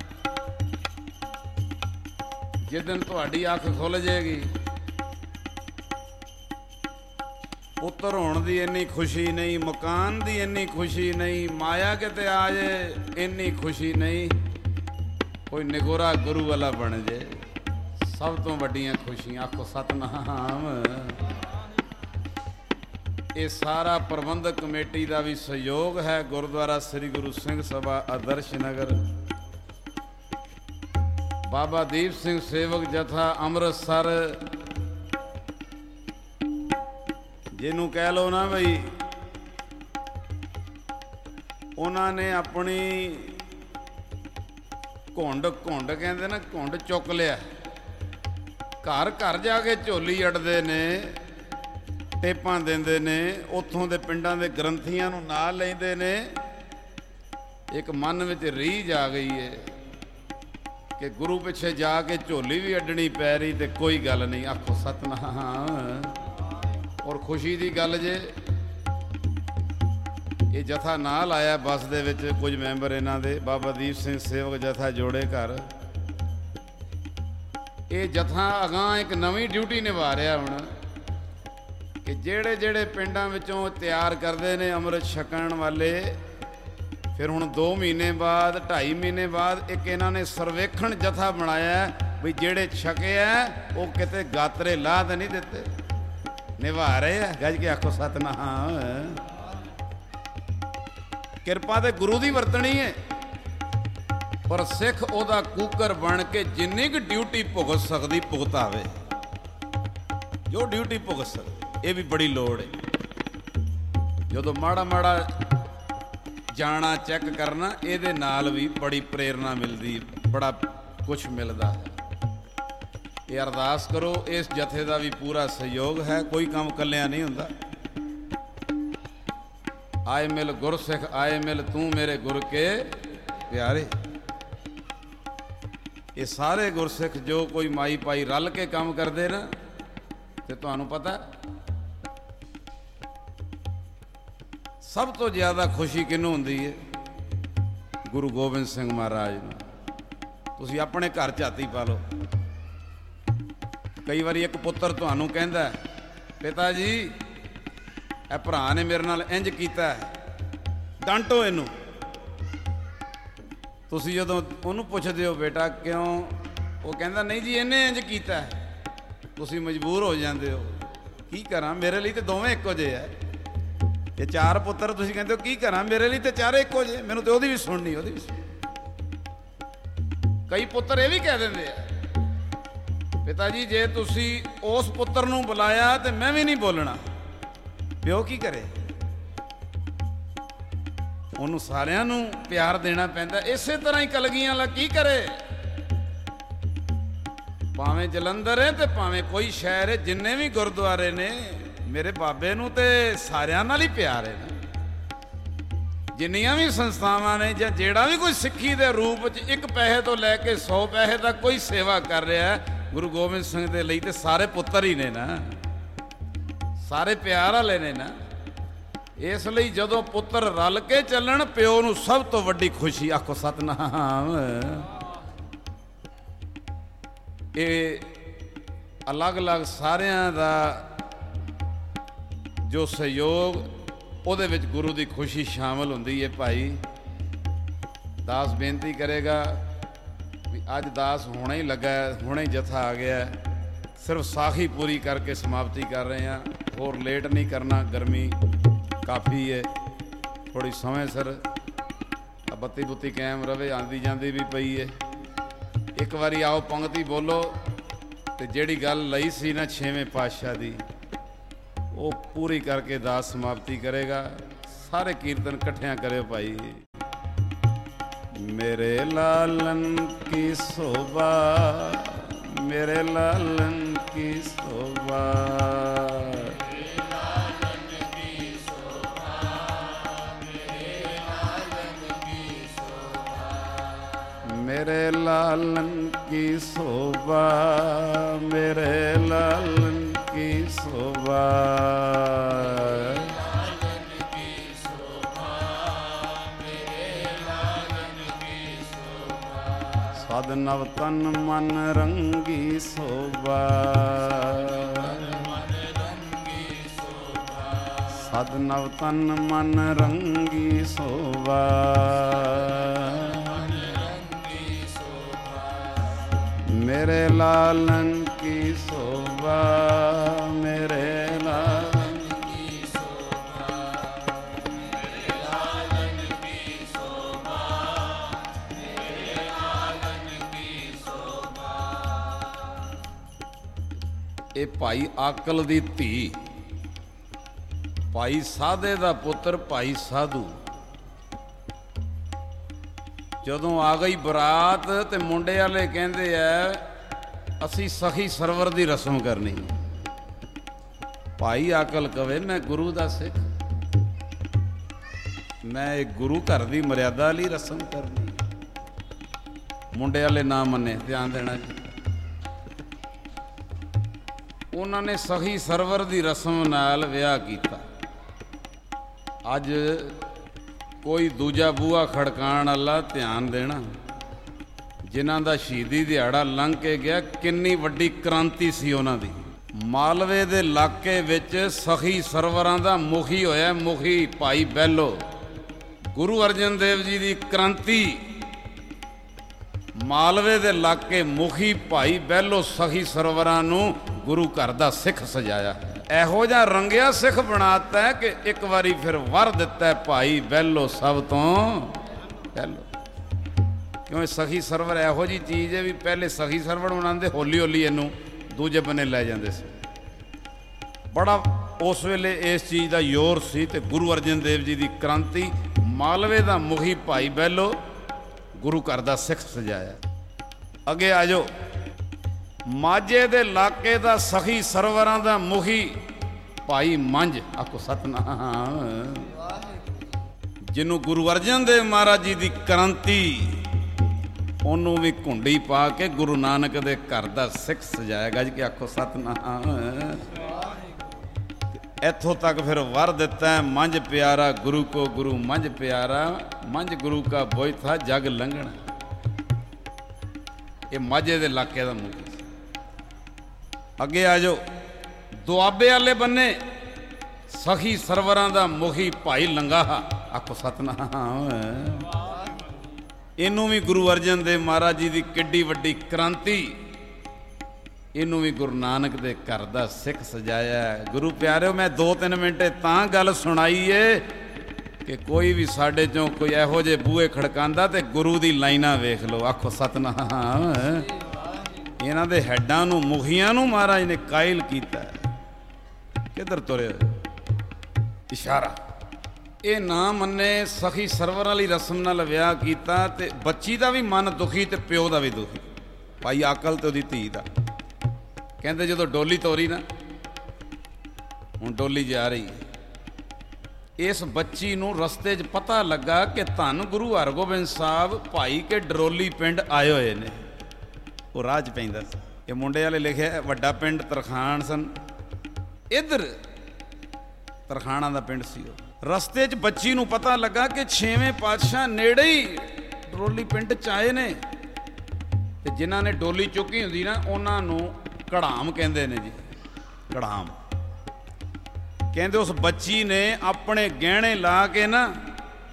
ਜਿਸ ਦਿਨ ਤੁਹਾਡੀ ਅੱਖ ਖੁੱਲ ਜਾਏਗੀ, ਪੁੱਤਰ ਹੋਣ ਦੀ ਇੰਨੀ ਖੁਸ਼ੀ ਨਹੀਂ, ਮਕਾਨ ਦੀ ਇੰਨੀ ਖੁਸ਼ੀ ਨਹੀਂ, ਮਾਇਆ ਕਿਤੇ ਆ ਜੇ ਇੰਨੀ ਖੁਸ਼ੀ ਨਹੀਂ, ਕੋਈ ਨਿਗੋਰਾ ਗੁਰੂ ਵਾਲਾ ਬਣ ਜੇ, ਸਭ ਤੋਂ ਵੱਡੀਆਂ ਖੁਸ਼ੀਆਂ। ਆਖੋ ਸਤਨਾਮ। ਇਹ ਸਾਰਾ ਪ੍ਰਬੰਧਕ ਕਮੇਟੀ ਦਾ ਵੀ ਸਹਿਯੋਗ ਹੈ। ਗੁਰਦੁਆਰਾ ਸ੍ਰੀ ਗੁਰੂ ਸਿੰਘ ਸਭਾ ਆਦਰਸ਼ ਨਗਰ, ਬਾਬਾ ਦੀਪ ਸਿੰਘ ਸੇਵਕ ਜਥਾ ਅੰਮ੍ਰਿਤਸਰ, ਜਿਹਨੂੰ ਕਹਿ ਲਓ ਨਾ ਬਈ, ਉਹਨਾਂ ਨੇ ਆਪਣੀ ਘੁੰਡ ਕਹਿੰਦੇ ਨਾ, ਘੁੰਡ ਚੁੱਕ ਲਿਆ। ਘਰ ਘਰ ਜਾ ਕੇ ਝੋਲੀ ਅੜਦੇ ਨੇ, ਟੇਪਾਂ ਦਿੰਦੇ ਨੇ, ਉੱਥੋਂ ਦੇ ਪਿੰਡਾਂ ਦੇ ਗ੍ਰੰਥੀਆਂ ਨੂੰ ਨਾਲ ਲੈਂਦੇ ਨੇ। ਇੱਕ ਮਨ ਵਿੱਚ ਰੀਝ ਆ ਗਈ ਹੈ ਕਿ ਗੁਰੂ ਪਿੱਛੇ ਜਾ ਕੇ ਝੋਲੀ ਵੀ ਅੱਡਣੀ ਪੈ ਰਹੀ ਤੇ ਕੋਈ ਗੱਲ ਨਹੀਂ। ਆਖੋ ਸਤਨਾਮ। ਔਰ ਖੁਸ਼ੀ ਦੀ ਗੱਲ ਜੇ, ਇਹ ਜਥਾ ਨਾਲ ਆਇਆ ਬੱਸ ਦੇ ਵਿੱਚ, ਕੁਝ ਮੈਂਬਰ ਇਹਨਾਂ ਦੇ, ਬਾਬਾ ਦੀਪ ਸਿੰਘ ਸੇਵਕ ਜਥਾ ਜੋੜੇ ਘਰ। ਇਹ ਜਥਾ ਅਗਾਂਹ ਇੱਕ ਨਵੀਂ ਡਿਊਟੀ ਨਿਭਾ ਰਿਹਾ ਹੁਣ, ਕਿ ਜਿਹੜੇ ਜਿਹੜੇ ਪਿੰਡਾਂ ਵਿੱਚੋਂ ਤਿਆਰ ਕਰਦੇ ਨੇ ਅੰਮ੍ਰਿਤ ਛਕਣ ਵਾਲੇ, ਫਿਰ ਹੁਣ 2 ਮਹੀਨੇ ਬਾਅਦ 2.5 ਮਹੀਨੇ ਬਾਅਦ ਇੱਕ ਇਹਨਾਂ ਨੇ ਸਰਵੇਖਣ ਜਥਾ ਬਣਾਇਆ ਵੀ ਜਿਹੜੇ ਛਕੇ ਆ ਉਹ ਕਿਤੇ ਗਾਤਰੇ ਲਾਹ ਤਾਂ ਨਹੀਂ ਦਿੱਤੇ, ਨਿਭਾ ਰਹੇ ਆ। ਗੱਜ ਕੇ ਆਖੋ ਸਤਨਾਮ। ਕਿਰਪਾ ਤੇ ਗੁਰੂ ਦੀ ਵਰਤਣੀ ਹੈ, ਪਰ ਸਿੱਖ ਉਹਦਾ ਕੂਕਰ ਬਣ ਕੇ ਜਿੰਨੀ ਕੁ ਡਿਊਟੀ ਭੁਗਤ ਸਕਦੀ ਭੁਗਤਾਵੇ, ਜੋ ਡਿਊਟੀ ਭੁਗਤ ਸਕਦੀ। ਇਹ ਵੀ ਬੜੀ ਲੋੜ ਹੈ। ਜਦੋਂ ਮਾੜਾ ਮਾੜਾ ਜਾਣਾ ਚੈੱਕ ਕਰਨਾ, ਇਹਦੇ ਨਾਲ ਵੀ ਬੜੀ ਪ੍ਰੇਰਨਾ ਮਿਲਦੀ, ਬੜਾ ਕੁਛ ਮਿਲਦਾ ਹੈ। ਇਹ ਅਰਦਾਸ ਕਰੋ, ਇਸ ਜਥੇ ਦਾ ਵੀ ਪੂਰਾ ਸਹਿਯੋਗ ਹੈ, ਕੋਈ ਕੰਮ ਇਕੱਲਿਆਂ ਨਹੀਂ ਹੁੰਦਾ। ਆਏ ਮਿਲ ਗੁਰਸਿੱਖ ਆਏ ਮਿਲ ਤੂੰ ਮੇਰੇ ਗੁਰ ਕੇ ਪਿਆਰੇ। ਇਹ ਸਾਰੇ ਗੁਰਸਿੱਖ ਜੋ ਕੋਈ ਮਾਈ ਪਾਈ ਰਲ ਕੇ ਕੰਮ ਕਰਦੇ ਨਾ, ਤੇ ਤੁਹਾਨੂੰ ਪਤਾ ਸਭ ਤੋਂ ਜ਼ਿਆਦਾ ਖੁਸ਼ੀ ਕਿਹਨੂੰ ਹੁੰਦੀ ਹੈ? ਗੁਰੂ ਗੋਬਿੰਦ ਸਿੰਘ ਮਹਾਰਾਜ ਨੂੰ। ਤੁਸੀਂ ਆਪਣੇ ਘਰ ਝਾਤੀ ਪਾ ਲਓ। ਕਈ ਵਾਰੀ ਇੱਕ ਪੁੱਤਰ ਤੁਹਾਨੂੰ ਕਹਿੰਦਾ, ਪਿਤਾ ਜੀ ਇਹ ਭਰਾ ਨੇ ਮੇਰੇ ਨਾਲ ਇੰਜ ਕੀਤਾ, ਡਾਂਟੋ ਇਹਨੂੰ। ਤੁਸੀਂ ਜਦੋਂ ਉਹਨੂੰ ਪੁੱਛਦੇ ਹੋ ਬੇਟਾ ਕਿਉਂ, ਉਹ ਕਹਿੰਦਾ ਨਹੀਂ ਜੀ ਇਹਨੇ ਇੰਜ ਕੀਤਾ, ਤੁਸੀਂ ਮਜਬੂਰ ਹੋ ਜਾਂਦੇ ਹੋ। ਕੀ ਕਰਾਂ, ਮੇਰੇ ਲਈ ਤੇ ਦੋਵੇਂ ਇੱਕੋ ਜਿਹੇ ਆ। ਇਹ 4 ਪੁੱਤਰ, ਤੁਸੀਂ ਕਹਿੰਦੇ ਹੋ ਕੀ ਕਰਾਂ, ਮੇਰੇ ਲਈ ਤੇ ਚਾਰੇ ਇੱਕੋ ਜਿਹੇ, ਮੈਨੂੰ ਤੇ ਉਹਦੀ ਵੀ ਸੁਣਨੀ, ਉਹਦੀ ਵੀ ਸੁਣਨੀ। ਕਈ ਪੁੱਤਰ ਇਹ ਵੀ ਕਹਿ ਦਿੰਦੇ ਆ, ਪਿਤਾ ਜੀ ਜੇ ਤੁਸੀਂ ਉਸ ਪੁੱਤਰ ਨੂੰ ਬੁਲਾਇਆ ਤੇ ਮੈਂ ਵੀ ਨਹੀਂ ਬੋਲਣਾ। ਪਿਓ ਕੀ ਕਰੇ? ਉਹਨੂੰ ਸਾਰਿਆਂ ਨੂੰ ਪਿਆਰ ਦੇਣਾ ਪੈਂਦਾ। ਇਸੇ ਤਰ੍ਹਾਂ ਹੀ ਕਲਗੀਆਂ ਵਾਲਾ ਕੀ ਕਰੇ? ਭਾਵੇਂ ਜਲੰਧਰ ਹੈ ਤੇ ਭਾਵੇਂ ਕੋਈ ਸ਼ਹਿਰ ਹੈ, ਜਿੰਨੇ ਵੀ ਗੁਰਦੁਆਰੇ ਨੇ, ਮੇਰੇ ਬਾਬੇ ਨੂੰ ਤੇ ਸਾਰਿਆਂ ਨਾਲ ਹੀ ਪਿਆਰ ਹੈ ਨਾ। ਜਿੰਨੀਆਂ ਵੀ ਸੰਸਥਾਵਾਂ ਨੇ, ਜਾਂ ਜਿਹੜਾ ਵੀ ਕੋਈ ਸਿੱਖੀ ਦੇ ਰੂਪ 'ਚ 1 ਪੈਸੇ ਤੋਂ ਲੈ ਕੇ 100 ਪੈਸੇ ਤੱਕ ਕੋਈ ਸੇਵਾ ਕਰ ਰਿਹਾ, ਗੁਰੂ ਗੋਬਿੰਦ ਸਿੰਘ ਦੇ ਲਈ ਤੇ ਸਾਰੇ ਪੁੱਤਰ ਹੀ ਨੇ ਨਾ, ਸਾਰੇ ਪਿਆਰ ਵਾਲੇ ਨੇ ਨਾ। ਇਸ ਲਈ ਜਦੋਂ ਪੁੱਤਰ ਰਲ ਕੇ ਚੱਲਣ, ਪਿਓ ਨੂੰ ਸਭ ਤੋਂ ਵੱਡੀ ਖੁਸ਼ੀ। ਆਖੋ ਸਤਨਾਮ। ਇਹ ਅਲੱਗ-ਅਲੱਗ ਸਾਰਿਆਂ ਦਾ ਜੋ ਸਹਿਯੋਗ, ਉਹਦੇ ਵਿੱਚ ਗੁਰੂ ਦੀ ਖੁਸ਼ੀ ਸ਼ਾਮਲ ਹੁੰਦੀ ਹੈ। ਭਾਈ ਦਾਸ ਬੇਨਤੀ ਕਰੇਗਾ ਵੀ ਅੱਜ ਦਾਸ ਹੋਣਾ ਹੀ ਲੱਗਾ, ਹੁਣੇ ਜਥਾ ਆ ਗਿਆ, ਸਿਰਫ ਸਾਖੀ ਪੂਰੀ ਕਰਕੇ ਸਮਾਪਤੀ ਕਰ ਰਹੇ ਹਾਂ। ਹੋਰ ਲੇਟ ਨਹੀਂ ਕਰਨਾ, ਗਰਮੀ ਕਾਫੀ ਹੈ, ਥੋੜ੍ਹੀ ਸਮੇਂ ਸਿਰ ਬੱਤੀ ਬੁੱਤੀ ਕਾਇਮ ਰਵੇ, ਆਉਂਦੀ ਜਾਂਦੀ ਵੀ ਪਈ ਹੈ। ਇੱਕ ਵਾਰੀ ਆਓ ਪੰਗਤੀ ਬੋਲੋ, ਤੇ ਜਿਹੜੀ ਗੱਲ ਲਈ ਸੀ ਨਾ 6ਵੇਂ ਪਾਤਸ਼ਾਹ ਦੀ, ਉਹ ਪੂਰੀ ਕਰਕੇ ਦਾਸ ਸਮਾਪਤੀ ਕਰੇਗਾ। ਸਾਰੇ ਕੀਰਤਨ ਇਕੱਠਿਆਂ ਕਰਿਓ ਭਾਈ। ਮੇਰੇ ਲਾਲਨ ਕੀ ਸੋਭਾ, ਮੇਰੇ ਲਾਲਨ ਕੀ ਸੋਭਾ, ਮੇਰੇ ਲਾਲਨ ਕੀ ਸੋਭਾ, ਮੇਰੇ ਲਾਲਨ ਕੀ ਸੋਭਾ, ਸਦ ਨਵ ਤਨ ਮਨ ਰੰਗੀ ਸੋਭਾ, ਸਦ ਨਵ ਤਨ ਮਨ ਰੰਗੀ ਸੋਭਾ, ਮੇਰੇ ਲਾਲਨ ਕੀ ਸੋਭਾ, ਮੇਰੇ ਲਾਲਨ ਕੀ ਸੋਭਾ, ਮੇਰੇ ਲਾਲਨ ਕੀ ਸੋਭਾ, ਮੇਰੇ ਲਾਲਨ ਕੀ ਸੋਭਾ। ਇਹ ਭਾਈ ਆਕਲ ਦੀ ਧੀ, ਭਾਈ ਸਾਧੇ ਦਾ ਪੁੱਤਰ ਭਾਈ ਸਾਧੂ, ਜਦੋਂ ਆ ਗਈ ਬਰਾਤ ਤੇ ਮੁੰਡੇ ਵਾਲੇ ਕਹਿੰਦੇ ਐ ਅਸੀਂ ਸਖੀ ਸਰਵਰ ਦੀ ਰਸਮ ਕਰਨੀ। ਭਾਈ ਆਕਲ ਕਵੇ ਮੈਂ ਗੁਰੂ ਦਾ ਸਿੱਖ, ਮੈਂ ਇੱਕ ਗੁਰੂ ਘਰ ਦੀ ਮਰਿਆਦਾ ਲਈ ਰਸਮ ਕਰਨੀ। ਮੁੰਡੇ ਵਾਲੇ ਨਾ ਮੰਨੇ, ਧਿਆਨ ਦੇਣਾ ਜੀ। ਉਹਨਾਂ ਨੇ ਸਖੀ ਸਰਵਰ ਦੀ ਰਸਮ ਨਾਲ ਵਿਆਹ ਕੀਤਾ। ਅੱਜ ਕੋਈ ਦੂਜਾ ਬੂਹਾ ਖੜਕਾਉਣ ਵਾਲਾ, ਧਿਆਨ ਦੇਣਾ, ਜਿਨ੍ਹਾਂ ਦਾ ਸ਼ਹੀਦੀ ਦਿਹਾੜਾ ਲੰਘ ਕੇ ਗਿਆ, ਕਿੰਨੀ ਵੱਡੀ ਕ੍ਰਾਂਤੀ ਸੀ ਉਹਨਾਂ ਦੀ। ਮਾਲਵੇ ਦੇ ਇਲਾਕੇ ਵਿੱਚ ਸਖੀ ਸਰਵਰਾਂ ਦਾ ਮੁਖੀ ਹੋਇਆ, ਮੁਖੀ ਭਾਈ ਬਹਿਲੋ। ਗੁਰੂ ਅਰਜਨ ਦੇਵ ਜੀ ਦੀ ਕ੍ਰਾਂਤੀ, ਮਾਲਵੇ ਦੇ ਇਲਾਕੇ ਮੁਖੀ ਭਾਈ ਬਹਿਲੋ ਸਖੀ ਸਰਵਰਾਂ ਨੂੰ ਗੁਰੂ ਘਰ ਦਾ ਸਿੱਖ ਸਜਾਇਆ। ਇਹੋ ਜਿਹਾ ਰੰਗਿਆ ਸਿੱਖ ਬਣਾਤਾ ਹੈ ਕਿ ਇੱਕ ਵਾਰੀ ਫਿਰ ਵਰ ਦਿੱਤਾ ਭਾਈ ਬਹਿਲੋ ਸਭ ਤੋਂ ਪਹਿਲੋ। ਕਿਉਂ ਸਖੀ ਸਰਵਰ ਇਹੋ ਜਿਹੀ ਚੀਜ਼ ਹੈ ਵੀ ਪਹਿਲੇ ਸਖੀ ਸਰਵਰ ਬਣਾਉਂਦੇ, ਹੌਲੀ ਹੌਲੀ ਇਹਨੂੰ ਦੂਜੇ ਬੰਨੇ ਲੈ ਜਾਂਦੇ ਸੀ। ਬੜਾ ਉਸ ਵੇਲੇ ਇਸ ਚੀਜ਼ ਦਾ ਜ਼ੋਰ ਸੀ ਤੇ ਗੁਰੂ ਅਰਜਨ ਦੇਵ ਜੀ ਦੀ ਕ੍ਰਾਂਤੀ, ਮਾਲਵੇ ਦਾ ਮੁਖੀ ਭਾਈ ਬਹਿਲੋ ਗੁਰੂ ਘਰ ਦਾ ਸਿੱਖ ਸਜਾਇਆ। ਅੱਗੇ ਆ ਜਾਓ, ਮਾਝੇ ਦੇ ਇਲਾਕੇ ਦਾ ਸਖੀ ਸਰਵਰਾਂ ਦਾ ਮੁਖੀ ਭਾਈ ਮੰਝ, ਆਖੋ ਸਤਨਾਮ, ਜਿਹਨੂੰ ਗੁਰੂ ਅਰਜਨ ਦੇਵ ਮਹਾਰਾਜ ਜੀ ਦੀ ਕ੍ਰਾਂਤੀ, ਉਹਨੂੰ ਵੀ ਘੁੰਡੀ ਪਾ ਕੇ ਗੁਰੂ ਨਾਨਕ ਦੇ ਘਰ ਦਾ ਸਿੱਖ ਸਜਾਇਆ। ਗੱਜ ਕੇ ਆਖੋ ਸਤਨਾਮ। ਇੱਥੋਂ ਤੱਕ ਫਿਰ ਵਰ ਦਿੱਤਾ ਹੈ, ਮੰਝ ਪਿਆਰਾ ਗੁਰੂ ਕੋ ਗੁਰੂ ਮੰਝ ਪਿਆਰਾ, ਮੰਝ ਗੁਰੂ ਕਾ ਬੋਝ ਥਾ ਜਗ ਲੰਘਣਾ। ਇਹ ਮਾਝੇ ਦੇ ਇਲਾਕੇ ਦਾ ਮੁਖੀ। ਅੱਗੇ ਆ ਜਾਓ, ਦੁਆਬੇ ਵਾਲੇ ਬੰਨੇ ਸਖੀ ਸਰਵਰਾਂ ਦਾ ਮੁਖੀ ਭਾਈ ਲੰਗਾਹਾ, ਆਖੋ ਸਤਨਾਮ। ਇਹਨੂੰ ਵੀ ਗੁਰੂ ਅਰਜਨ ਦੇਵ ਮਹਾਰਾਜ ਜੀ ਦੀ ਕਿੱਡੀ ਵੱਡੀ ਕ੍ਰਾਂਤੀ, ਇਹਨੂੰ ਵੀ ਗੁਰੂ ਨਾਨਕ ਦੇ ਘਰ ਦਾ ਸਿੱਖ ਸਜਾਇਆ। ਗੁਰੂ ਪਿਆਰਿਓ, ਮੈਂ 2-3 ਮਿੰਟ ਤਾਂ ਗੱਲ ਸੁਣਾਈ ਏ ਕਿ ਕੋਈ ਵੀ ਸਾਡੇ ਚੋਂ ਕੋਈ ਇਹੋ ਜਿਹੇ ਬੂਹੇ ਖੜਕਾਉਂਦਾ ਤੇ ਗੁਰੂ ਦੀ ਲਾਈਨਾਂ ਵੇਖ ਲਓ, ਆਖੋ ਸਤਨਾਮ। ਇਹਨਾਂ ਦੇ ਹੈਡਾਂ ਨੂੰ, ਮੁਖੀਆਂ ਨੂੰ ਮਹਾਰਾਜ ਨੇ ਕਾਇਲ ਕੀਤਾ। ਕਿੱਧਰ ਤੁਰੇ? ਇਸ਼ਾਰਾ। ਇਹ ਨਾ ਮੰਨੇ, ਸਖੀ ਸਰਵਰ ਵਾਲੀ ਰਸਮ ਨਾਲ ਵਿਆਹ ਕੀਤਾ ਤੇ ਬੱਚੀ ਦਾ ਵੀ ਮਨ ਦੁਖੀ ਤੇ ਪਿਓ ਦਾ ਵੀ ਦੁਖੀ, ਭਾਈ ਆਕਲ ਤੇ ਉਹਦੀ ਧੀ ਦਾ। ਕਹਿੰਦੇ ਜਦੋਂ ਡੋਲੀ ਤੋਰੀ ਨਾ, ਹੁਣ ਡੋਲੀ ਜਾ ਰਹੀ ਹੈ, ਇਸ ਬੱਚੀ ਨੂੰ ਰਸਤੇ 'ਚ ਪਤਾ ਲੱਗਾ ਕਿ ਧੰਨ ਗੁਰੂ ਹਰਗੋਬਿੰਦ ਸਾਹਿਬ ਭਾਈ ਕੇ ਡਰੋਲੀ ਪਿੰਡ ਆਏ ਹੋਏ ਨੇ। ਉਹ ਰਾਹ 'ਚ ਪੈਂਦਾ ਸੀ। ਇਹ ਮੁੰਡੇ ਵਾਲੇ ਲਿਖਿਆ ਵੱਡਾ ਪਿੰਡ ਤਰਖਾਣ ਸਨ, ਇੱਧਰ ਤਰਖਾਣਾ ਦਾ ਪਿੰਡ ਸੀ ਉਹ। ਰਸਤੇ 'ਚ ਬੱਚੀ ਨੂੰ ਪਤਾ ਲੱਗਾ ਕਿ 6ਵੇਂ ਪਾਤਸ਼ਾਹ ਨੇੜੇ ਹੀ ਡਰੋਲੀ ਪਿੰਡ 'ਚ ਆਏ ਨੇ, ਤੇ ਜਿਨ੍ਹਾਂ ਨੇ ਡੋਲੀ ਚੁੱਕੀ ਹੁੰਦੀ ਨਾ, ਉਹਨਾਂ ਨੂੰ ਕੜਾਮ ਕਹਿੰਦੇ ਨੇ ਜੀ, ਕੜਾਮ ਕਹਿੰਦੇ। ਉਸ ਬੱਚੀ ਨੇ ਆਪਣੇ ਗਹਿਣੇ ਲਾ ਕੇ ਨਾ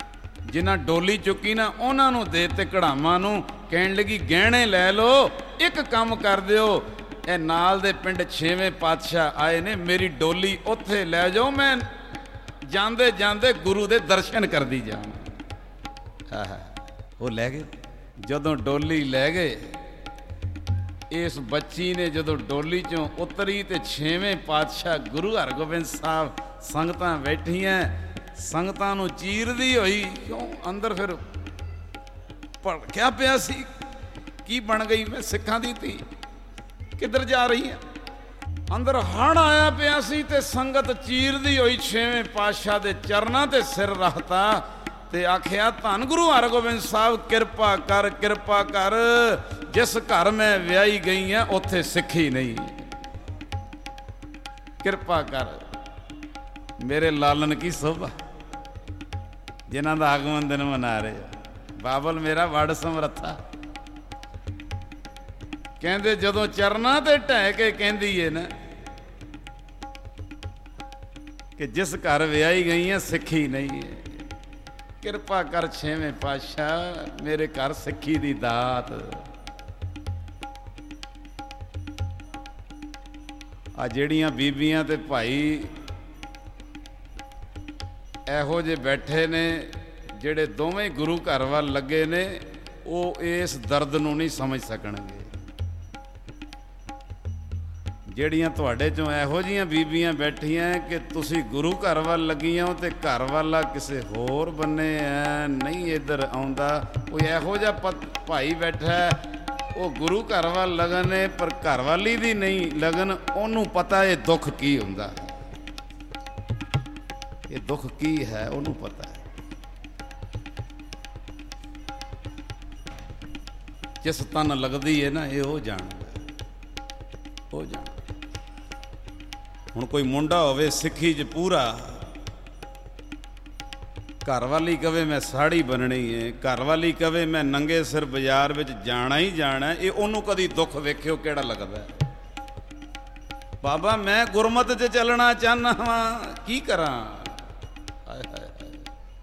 ਜਿਨ੍ਹਾਂ ਡੋਲੀ ਚੁੱਕੀ ਨਾ ਉਹਨਾਂ ਨੂੰ ਦੇ ਤੇ ਕੜਾਵਾਂ ਨੂੰ, ਕਹਿਣ ਲੱਗੀ ਗਹਿਣੇ ਲੈ ਲਓ, ਇੱਕ ਕੰਮ ਕਰ ਦਿਓ, ਇਹ ਨਾਲ ਦੇ ਪਿੰਡ 6ਵੇਂ ਪਾਤਸ਼ਾਹ ਆਏ ਨੇ, ਮੇਰੀ ਡੋਲੀ ਉੱਥੇ ਲੈ ਜਾਓ, ਮੈਂ ਜਾਂਦੇ ਜਾਂਦੇ ਗੁਰੂ ਦੇ ਦਰਸ਼ਨ ਕਰਦੀ ਜਾਵਾਂ। ਉਹ ਲੈ ਗਏ। ਜਦੋਂ ਡੋਲੀ ਲੈ ਗਏ, ਇਸ ਬੱਚੀ ਨੇ ਜਦੋਂ ਡੋਲੀ ਚੋਂ ਉਤਰੀ ਤੇ 6ਵੇਂ ਪਾਤਸ਼ਾਹ ਗੁਰੂ ਹਰਗੋਬਿੰਦ ਸਾਹਿਬ, ਸੰਗਤਾਂ ਬੈਠੀਆਂ, ਸੰਗਤਾਂ ਨੂੰ ਚੀਰਦੀ ਹੋਈ, ਕਿਉਂ ਅੰਦਰ ਫਿਰ ਭੜਕਿਆ ਪਿਆ ਸੀ, ਕੀ ਬਣ ਗਈ ਮੈਂ ਸਿੱਖਾਂ ਦੀ ਧੀ, ਕਿੱਧਰ ਜਾ ਰਹੀ ਹੈ। ਅੰਦਰ ਹੜ ਆਇਆ ਪਿਆ ਸੀ ਤੇ ਸੰਗਤ ਚੀਰਦੀ ਹੋਈ 6ਵੇਂ ਪਾਤਸ਼ਾਹ ਦੇ ਚਰਨਾਂ ਤੇ ਸਿਰ ਰੱਖਤਾ ਤੇ ਆਖਿਆ, ਧੰਨ ਗੁਰੂ ਹਰਗੋਬਿੰਦ ਸਾਹਿਬ, ਕਿਰਪਾ ਕਰ, ਕਿਰਪਾ ਕਰ, ਜਿਸ ਘਰ ਮੈਂ ਵਿਆਹੀ ਗਈ ਆ ਉੱਥੇ ਸਿੱਖੀ ਨਹੀਂ, ਕਿਰਪਾ ਕਰ। ਮੇਰੇ ਲਾਲਨ ਕੀ ਸੋਭਾ, ਜਿਨ੍ਹਾਂ ਦਾ ਆਗਮਨ ਦਿਨ ਮਨਾ ਰਹੇ ਹੋ। ਬਾਬਲ ਮੇਰਾ ਵੜ ਸਮਰੱਥਾ, ਕਹਿੰਦੇ ਜਦੋਂ ਚਰਨਾਂ ਤੇ ਢਹਿ ਕੇ ਕਹਿੰਦੀ ਏ ਨਾ ਕਿ ਜਿਸ ਘਰ ਵਿਆਹੀ ਗਈ ਆ ਸਿੱਖੀ ਨਹੀਂ ਹੈ, ਕਿਰਪਾ ਕਰ 6ਵੇਂ ਪਾਤਸ਼ਾਹ, ਮੇਰੇ ਘਰ ਸਿੱਖੀ ਦੀ ਦਾਤ। ਆ ਜਿਹੜੀਆਂ ਬੀਬੀਆਂ ਤੇ ਭਾਈ ਇਹੋ ਜਿਹੇ ਬੈਠੇ ਨੇ, ਜਿਹੜੇ ਦੋਵੇਂ ਗੁਰੂ ਘਰ ਵੱਲ ਲੱਗੇ ਨੇ, ਉਹ ਇਸ ਦਰਦ ਨੂੰ ਨਹੀਂ ਸਮਝ ਸਕਣਗੇ। ਜਿਹੜੀਆਂ ਤੁਹਾਡੇ ਚੋਂ ਇਹੋ ਜਿਹੀਆਂ ਬੀਬੀਆਂ ਬੈਠੀਆਂ ਕਿ ਤੁਸੀਂ ਗੁਰੂ ਘਰ ਵੱਲ ਲੱਗੀਆਂ ਹੋ ਤੇ ਘਰ ਵਾਲਾ ਕਿਸੇ ਹੋਰ ਬੰਨੇ ਐ, ਨਹੀਂ ਇੱਧਰ ਆਉਂਦਾ। ਕੋਈ ਇਹੋ ਜਿਹਾ ਭਾਈ ਬੈਠਾ, ਉਹ ਗੁਰੂ ਘਰ ਵੱਲ ਲਗਨ ਹੈ ਪਰ ਘਰ ਵਾਲੀ ਦੀ ਨਹੀਂ ਲਗਨ, ਉਹਨੂੰ ਪਤਾ ਇਹ ਦੁੱਖ ਕੀ ਹੁੰਦਾ, ਇਹ ਦੁੱਖ ਕੀ ਹੈ ਉਹਨੂੰ ਪਤਾ ਹੈ। ਜਿਸ ਤਨ ਲੱਗਦੀ ਹੈ ਨਾ, ਇਹ ਉਹ ਜਾਣਦਾ, ਉਹ ਜਾਣਦਾ। ਹੁਣ ਕੋਈ ਮੁੰਡਾ ਹੋਵੇ ਸਿੱਖੀ 'ਚ ਪੂਰਾ, ਘਰ ਵਾਲੀ ਕਵੇ ਮੈਂ ਸਾੜੀ ਬੰਨਣੀ ਹੈ, ਘਰ ਵਾਲੀ ਕਵੇ ਮੈਂ ਨੰਗੇ ਸਿਰ ਬਾਜ਼ਾਰ ਵਿੱਚ ਜਾਣਾ ਹੀ ਜਾਣਾ, ਇਹ ਉਹਨੂੰ ਕਦੀ ਦੁੱਖ ਵੇਖਿਓ ਕਿਹੜਾ ਲੱਗਦਾ। ਬਾਬਾ ਮੈਂ ਗੁਰਮਤਿ 'ਚ ਚੱਲਣਾ ਚਾਹੁੰਦਾ ਵਾਂ, ਕੀ ਕਰਾਂ। ਹਾਏ ਹਾਏ ਹਾਏ।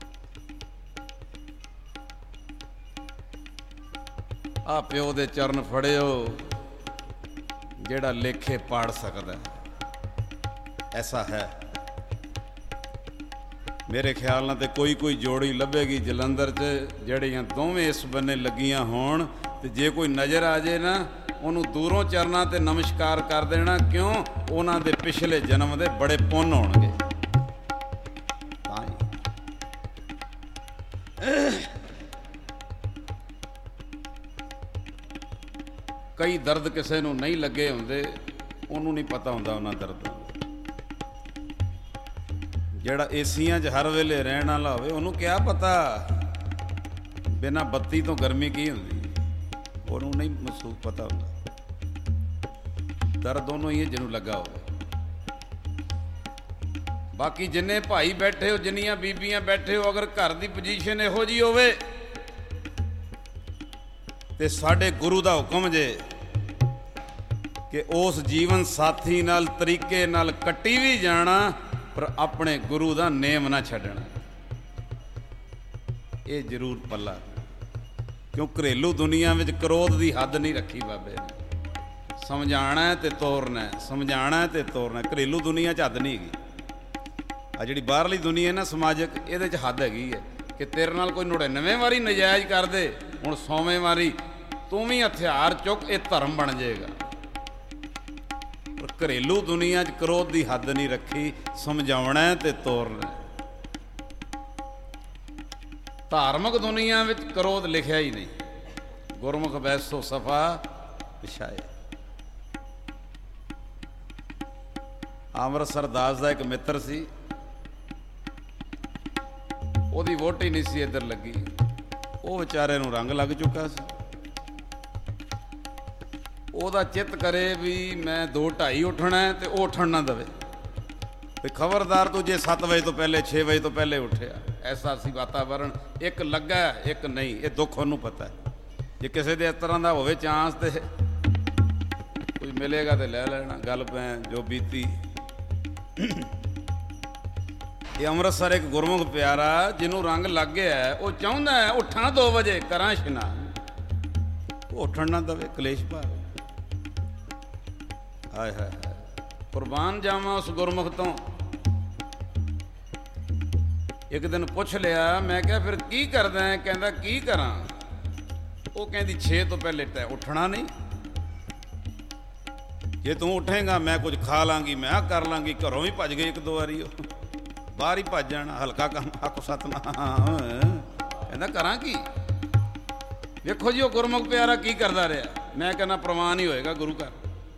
ਆ ਪਿਓ ਦੇ ਚਰਨ ਫੜਿਓ ਜਿਹੜਾ ਲੇਖੇ ਪਾੜ ਸਕਦਾ, ਐਸਾ ਹੈ। ਮੇਰੇ ਖਿਆਲ ਨਾਲ ਤੇ ਕੋਈ ਜੋੜੀ ਲੱਭੇਗੀ ਜਲੰਧਰ 'ਚ ਜਿਹੜੀਆਂ ਦੋਵੇਂ ਇਸ ਬੰਨੇ ਲੱਗੀਆਂ ਹੋਣ, ਤੇ ਜੇ ਕੋਈ ਨਜ਼ਰ ਆ ਜੇ ਨਾ, ਉਹਨੂੰ ਦੂਰੋਂ ਚਰਨਾਂ ਤੇ ਨਮਸਕਾਰ ਕਰ ਦੇਣਾ, ਕਿਉਂ ਉਹਨਾਂ ਦੇ ਪਿਛਲੇ ਜਨਮ ਦੇ ਬੜੇ ਪੁੰਨ ਹੋਣਗੇ। ਤਾਂ ਹੀ ਕਈ ਦਰਦ ਕਿਸੇ ਨੂੰ ਨਹੀਂ ਲੱਗੇ ਹੁੰਦੇ, ਉਹਨੂੰ ਨਹੀਂ ਪਤਾ ਹੁੰਦਾ ਉਹਨਾਂ ਦਰਦਾਂ। ਜਿਹੜਾ ਏਸੀਆਂ 'ਚ ਹਰ ਵੇਲੇ ਰਹਿਣ ਵਾਲਾ ਹੋਵੇ, ਉਹਨੂੰ ਕਿਆ ਪਤਾ ਬਿਨਾਂ ਬੱਤੀ ਤੋਂ ਗਰਮੀ ਕੀ ਹੁੰਦੀ, ਉਹਨੂੰ ਨਹੀਂ ਮਹਿਸੂਸ ਪਤਾ ਹੁੰਦਾ। ਦਰਦ ਉਹਨੂੰ ਹੀ ਹੈ ਜਿਹਨੂੰ ਲੱਗਾ ਹੋਵੇ। ਬਾਕੀ ਜਿੰਨੇ ਭਾਈ ਬੈਠੇ ਹੋ, ਜਿੰਨੀਆਂ ਬੀਬੀਆਂ ਬੈਠੇ ਹੋ, ਅਗਰ ਘਰ ਦੀ ਪੋਜੀਸ਼ਨ ਇਹੋ ਜਿਹੀ ਹੋਵੇ ਤੇ ਸਾਡੇ ਗੁਰੂ ਦਾ ਹੁਕਮ ਜੇ ਕਿ ਉਸ ਜੀਵਨ ਸਾਥੀ ਨਾਲ ਤਰੀਕੇ ਨਾਲ ਕੱਟੀ ਵੀ ਜਾਣਾ, ਪਰ ਆਪਣੇ ਗੁਰੂ ਦਾ ਨੇਮ ਨਾ ਛੱਡਣਾ। ਇਹ ਜ਼ਰੂਰ ਪੱਲਾ, ਕਿਉਂ ਘਰੇਲੂ ਦੁਨੀਆ ਵਿੱਚ ਕਰੋਧ ਦੀ ਹੱਦ ਨਹੀਂ ਰੱਖੀ ਬਾਬੇ ਨੇ। ਸਮਝਾਉਣਾ ਤੇ ਤੋਰਨਾ, ਸਮਝਾਉਣਾ ਤੇ ਤੋਰਨਾ। ਘਰੇਲੂ ਦੁਨੀਆ 'ਚ ਹੱਦ ਨਹੀਂ ਹੈਗੀ। ਆ ਜਿਹੜੀ ਬਾਹਰਲੀ ਦੁਨੀਆ ਨਾ ਸਮਾਜਿਕ, ਇਹਦੇ 'ਚ ਹੱਦ ਹੈਗੀ ਹੈ ਕਿ ਤੇਰੇ ਨਾਲ ਕੋਈ 99 ਵਾਰੀ ਨਜਾਇਜ਼ ਕਰ ਦੇ, ਹੁਣ 100ਵੇਂ ਵਾਰੀ ਤੂੰ ਵੀ ਹਥਿਆਰ ਚੁੱਕ, ਇਹ ਧਰਮ ਬਣ ਜਾਏਗਾ। ਪਰ ਘਰੇਲੂ ਦੁਨੀਆ 'ਚ ਕਰੋਧ ਦੀ ਹੱਦ ਨਹੀਂ ਰੱਖੀ, ਸਮਝਾਉਣਾ ਤੇ ਤੋਰਨਾ। ਧਾਰਮਿਕ ਦੁਨੀਆ ਵਿੱਚ ਕਰੋਧ ਲਿਖਿਆ ਹੀ ਨਹੀਂ। ਗੁਰਮੁਖ ਬੈਸੋ ਸਫਾ ਵਿਛਾਇਆ। ਅੰਮ੍ਰਿਤਸਰ ਦਾਸ ਦਾ ਇੱਕ ਮਿੱਤਰ ਸੀ, ਉਹਦੀ ਵੋਟੀ ਨਹੀਂ ਸੀ ਇੱਧਰ ਲੱਗੀ। ਉਹ ਵਿਚਾਰੇ ਨੂੰ ਰੰਗ ਲੱਗ ਚੁੱਕਾ ਸੀ। ਉਹਦਾ ਚਿੱਤ ਕਰੇ ਵੀ ਮੈਂ 2:30 ਉੱਠਣਾ ਤੇ ਉਹ ਉੱਠਣ ਨਾ ਦੇਵੇ, ਵੀ ਖਬਰਦਾਰ ਤੂੰ ਜੇ 7 ਵਜੇ ਤੋਂ ਪਹਿਲੇ 6 ਵਜੇ ਤੋਂ ਪਹਿਲੇ ਉੱਠਿਆ। ਐਸਾ ਸੀ ਵਾਤਾਵਰਨ। ਇੱਕ ਲੱਗਾ ਇੱਕ ਨਹੀਂ, ਇਹ ਦੁੱਖ ਉਹਨੂੰ ਪਤਾ ਹੈ। ਜੇ ਕਿਸੇ ਦੇ ਇਸ ਤਰ੍ਹਾਂ ਦਾ ਹੋਵੇ ਚਾਂਸ ਤੇ ਕੁਝ ਮਿਲੇਗਾ ਤੇ ਲੈ ਲੈਣਾ। ਗੱਲ ਪੈ ਜੋ ਬੀਤੀ। ਇਹ ਅੰਮ੍ਰਿਤਸਰ ਇੱਕ ਗੁਰਮੁਖ ਪਿਆਰਾ ਜਿਹਨੂੰ ਰੰਗ ਲੱਗ ਗਿਆ, ਉਹ ਚਾਹੁੰਦਾ ਹੈ ਉੱਠਾਂ 2 ਵਜੇ ਕਰਾਂ ਇਸ਼ਨਾਨ, ਉਹ ਉੱਠਣ ਨਾ ਦਵੇ, ਕਲੇਸ਼ ਭਾਰ। ਹਾਏ ਹਾਏ ਕੁਰਬਾਨ ਜਾਵਾਂ ਉਸ ਗੁਰਮੁਖ ਤੋਂ। ਇੱਕ ਦਿਨ ਪੁੱਛ ਲਿਆ, ਮੈਂ ਕਿਹਾ ਫਿਰ ਕੀ ਕਰਦਾ ਹੈ? ਕਹਿੰਦਾ ਕੀ ਕਰਾਂ? ਉਹ ਕਹਿੰਦੀ 6 ਤੋਂ ਪਹਿਲੇ ਤੈਂ ਉੱਠਣਾ ਨਹੀਂ, ਜੇ ਤੂੰ ਉੱਠੇਗਾ ਮੈਂ ਕੁਝ ਖਾ ਲਾਂਗੀ, ਮੈਂ ਆਹ ਕਰ ਲਾਂਗੀ। ਘਰੋਂ ਵੀ ਭੱਜ ਗਈ 1-2 ਵਾਰੀ, ਉਹ ਬਾਹਰ ਹੀ ਭੱਜ ਜਾਣਾ, ਹਲਕਾ ਕੰਮ। ਆਖੋ ਸਤਨਾਮ। ਕਹਿੰਦਾ ਕਰਾਂ ਕੀ? ਵੇਖੋ ਜੀ ਉਹ ਗੁਰਮੁਖ ਪਿਆਰਾ ਕੀ ਕਰਦਾ ਰਿਹਾ। ਮੈਂ ਕਹਿੰਦਾ ਪ੍ਰਵਾਨ ਹੀ ਹੋਏਗਾ ਗੁਰੂ ਘਰ।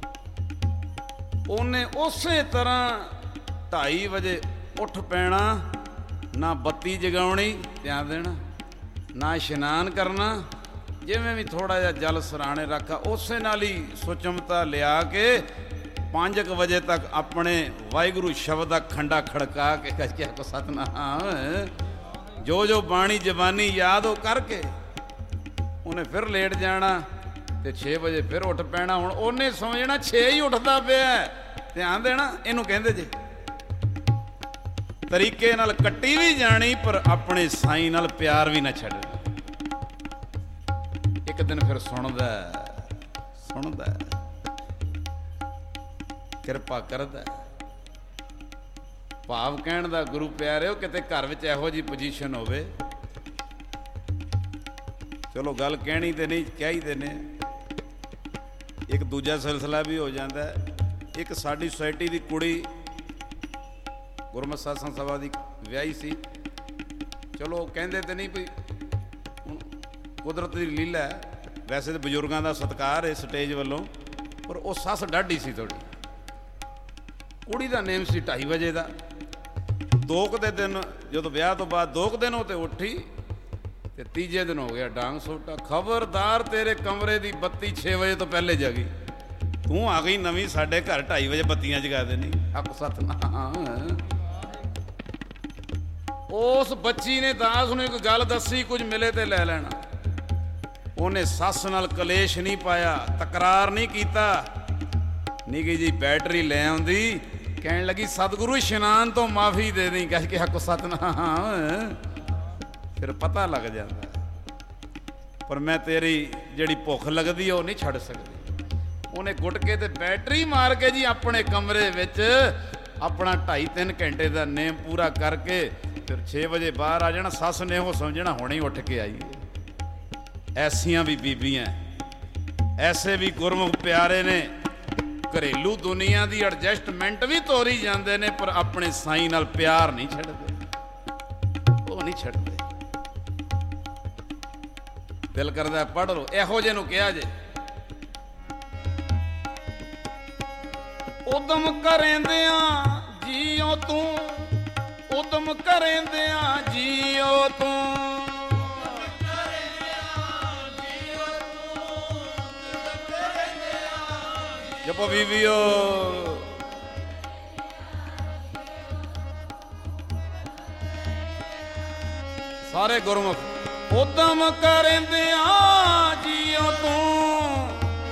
ਉਹਨੇ ਉਸੇ ਤਰ੍ਹਾਂ 2:30 ਵਜੇ ਉੱਠ ਪੈਣਾ, ਨਾ ਬੱਤੀ ਜਗਾਉਣੀ, ਧਿਆਨ ਦੇਣਾ, ਨਾ ਇਸ਼ਨਾਨ ਕਰਨਾ, ਜਿਵੇਂ ਵੀ ਥੋੜਾ ਜਿਹਾ ਜਲ ਸਰਾਣੇ ਰੱਖਾ, ਉਸੇ ਨਾਲ ਹੀ ਸੁਚਮਤਾ ਲਿਆ ਕੇ 5 ਵਜੇ ਤੱਕ ਆਪਣੇ ਵਾਹਿਗੁਰੂ ਸ਼ਬਦ ਦਾ ਖੰਡਾ ਖੜਕਾ ਕੇ ਕਹਿ ਕੋ ਸਤਨਾਮ, ਜੋ ਜੋ ਬਾਣੀ ਜ਼ਬਾਨੀ ਯਾਦ ਉਹ ਕਰਕੇ ਉਹਨੇ ਫਿਰ ਲੇਟ ਜਾਣਾ ਤੇ 6 ਵਜੇ ਫਿਰ ਉੱਠ ਪੈਣਾ। ਹੁਣ ਉਹਨੇ ਸਮਝਣਾ 6 ਹੀ ਉੱਠਦਾ ਪਿਆ। ਧਿਆਨ ਦੇਣਾ, ਇਹਨੂੰ ਕਹਿੰਦੇ ਜੇ ਤਰੀਕੇ ਨਾਲ ਕੱਟੀ ਵੀ ਜਾਣੀ, ਪਰ ਆਪਣੇ ਸਾਈਂ ਨਾਲ ਪਿਆਰ ਵੀ ਨਾ ਛੱਡਣਾ। ਇੱਕ ਦਿਨ ਫਿਰ ਸੁਣਦਾ ਕਿਰਪਾ ਕਰਦਾ। ਭਾਵ ਕਹਿਣ ਦਾ ਗੁਰੂ ਪਿਆਰਿਓ, ਕਿਤੇ ਘਰ ਵਿੱਚ ਇਹੋ ਜਿਹੀ ਪੋਜੀਸ਼ਨ ਹੋਵੇ, ਚਲੋ ਗੱਲ ਕਹਿਣੀ ਤੇ ਨਹੀਂ, ਕਹੀਦੇ ਨੇ, ਇੱਕ ਦੂਜਾ ਸਿਲਸਿਲਾ ਵੀ ਹੋ ਜਾਂਦਾ। ਇੱਕ ਸਾਡੀ ਸੁਸਾਇਟੀ ਦੀ ਕੁੜੀ ਗੁਰਮਤਿ ਸਾਧੂ ਸਭਾ ਦੀ ਵਿਆਹੀ ਸੀ। ਚਲੋ ਕਹਿੰਦੇ ਤੇ ਨਹੀਂ ਵੀ ਹੁਣ ਕੁਦਰਤ ਦੀ ਲੀਲਾ ਹੈ, ਵੈਸੇ ਤਾਂ ਬਜ਼ੁਰਗਾਂ ਦਾ ਸਤਿਕਾਰ ਹੈ ਸਟੇਜ ਵੱਲੋਂ, ਪਰ ਉਹ ਸੱਸ ਡਾਢੀ ਸੀ ਥੋੜੀ। ਕੁੜੀ ਦਾ ਨੇਮ ਸੀ 2:30 ਵਜੇ ਦਾ। 2 ਕੁ ਦੇ ਦਿਨ ਜਦੋਂ ਵਿਆਹ ਤੋਂ ਬਾਅਦ 2 ਕੁ ਦਿਨ ਉਹ ਤੇ ਉੱਠੀ ਤੇ 3ਜੇ ਦਿਨ ਹੋ ਗਿਆ ਡਾਂਗ ਸੋਟਾ। ਖਬਰਦਾਰ ਤੇਰੇ ਕਮਰੇ ਦੀ ਬੱਤੀ 6 ਵਜੇ ਤੋਂ ਪਹਿਲੇ ਜਗੀ, ਤੂੰ ਆ ਗਈ ਨਵੀਂ, ਸਾਡੇ ਘਰ 2:30 ਵਜੇ ਬੱਤੀਆਂ ਜਗਾ ਦੇਣੀ। ਹੱਕ ਸਤਨਾਮ। ਉਸ ਬੱਚੀ ਨੇ ਦਾਸ ਨੂੰ ਇੱਕ ਗੱਲ ਦੱਸੀ, ਕੁਝ ਮਿਲੇ ਤੇ ਲੈ ਲੈਣਾ। ਉਹਨੇ ਸੱਸ ਨਾਲ ਕਲੇਸ਼ ਨਹੀਂ ਪਾਇਆ, ਤਕਰਾਰ ਨਹੀਂ ਕੀਤਾ। ਨਿੱਕੀ ਜੀ ਬੈਟਰੀ ਲੈ ਆਉਂਦੀ, ਕਹਿਣ ਲੱਗੀ ਸਤਿਗੁਰੂ ਇਸ਼ਨਾਨ ਤੋਂ ਮਾਫੀ ਦੇ ਦੇਈਂ, ਕਹਿ ਕੇ ਹੱਕ ਸਤਨਾਮ। ਫਿਰ ਪਤਾ ਲੱਗ ਜਾਂਦਾ, ਪਰ ਮੈਂ ਤੇਰੀ ਜਿਹੜੀ ਭੁੱਖ ਲੱਗਦੀ ਉਹ ਨਹੀਂ ਛੱਡ ਸਕਦੀ। ਉਹਨੇ ਗੁੱਟ ਕੇ ਤੇ ਬੈਟਰੀ ਮਾਰ ਕੇ ਜੀ ਆਪਣੇ ਕਮਰੇ ਵਿੱਚ ਆਪਣਾ 2.5-3 ਘੰਟੇ ਦਾ ਨੇਮ ਪੂਰਾ ਕਰਕੇ ਫਿਰ 6 ਵਜੇ ਬਾਹਰ ਆ ਜਾਣਾ। ਸੱਸ ਨੇ ਉਹ ਸਮਝਣਾ ਹੁਣੇ ਉੱਠ ਕੇ ਆਈ। ਐਸੀਆਂ ਵੀ ਬੀਬੀਆਂ, ਐਸੇ ਵੀ ਗੁਰਮੁਖ ਪਿਆਰੇ ਨੇ, ਘਰੇਲੂ ਦੁਨੀਆ ਦੀ ਐਡਜਸਟਮੈਂਟ ਵੀ ਤੋਰੀ ਜਾਂਦੇ ਨੇ, ਪਰ ਆਪਣੇ ਸਾਈਂ ਨਾਲ ਪਿਆਰ ਨਹੀਂ ਛੱਡਦੇ। ਉਹ ਨਹੀਂ ਛੱਡਦੇ। ਦਿਲ ਕਰਦਾ ਪੜ੍ਹ ਲਓ, ਇਹੋ ਜਿਹੇ ਨੂੰ ਕਿਹਾ ਜੇ ਉਦਮ ਕਰੇਂਦਿਆਂ ਜੀਓ ਤੂੰ, ਉਦਮ ਕਰੇਂਦਿਆਂ ਜੀਓ ਤੂੰ, ਜਪੋ ਬੀਬੀਓ। ਸਾਰੇ ਗੁਰਮੁਖ ਉਦਮ ਕਰੇਂਦਿਆਂ ਜੀਓ ਤੂੰ,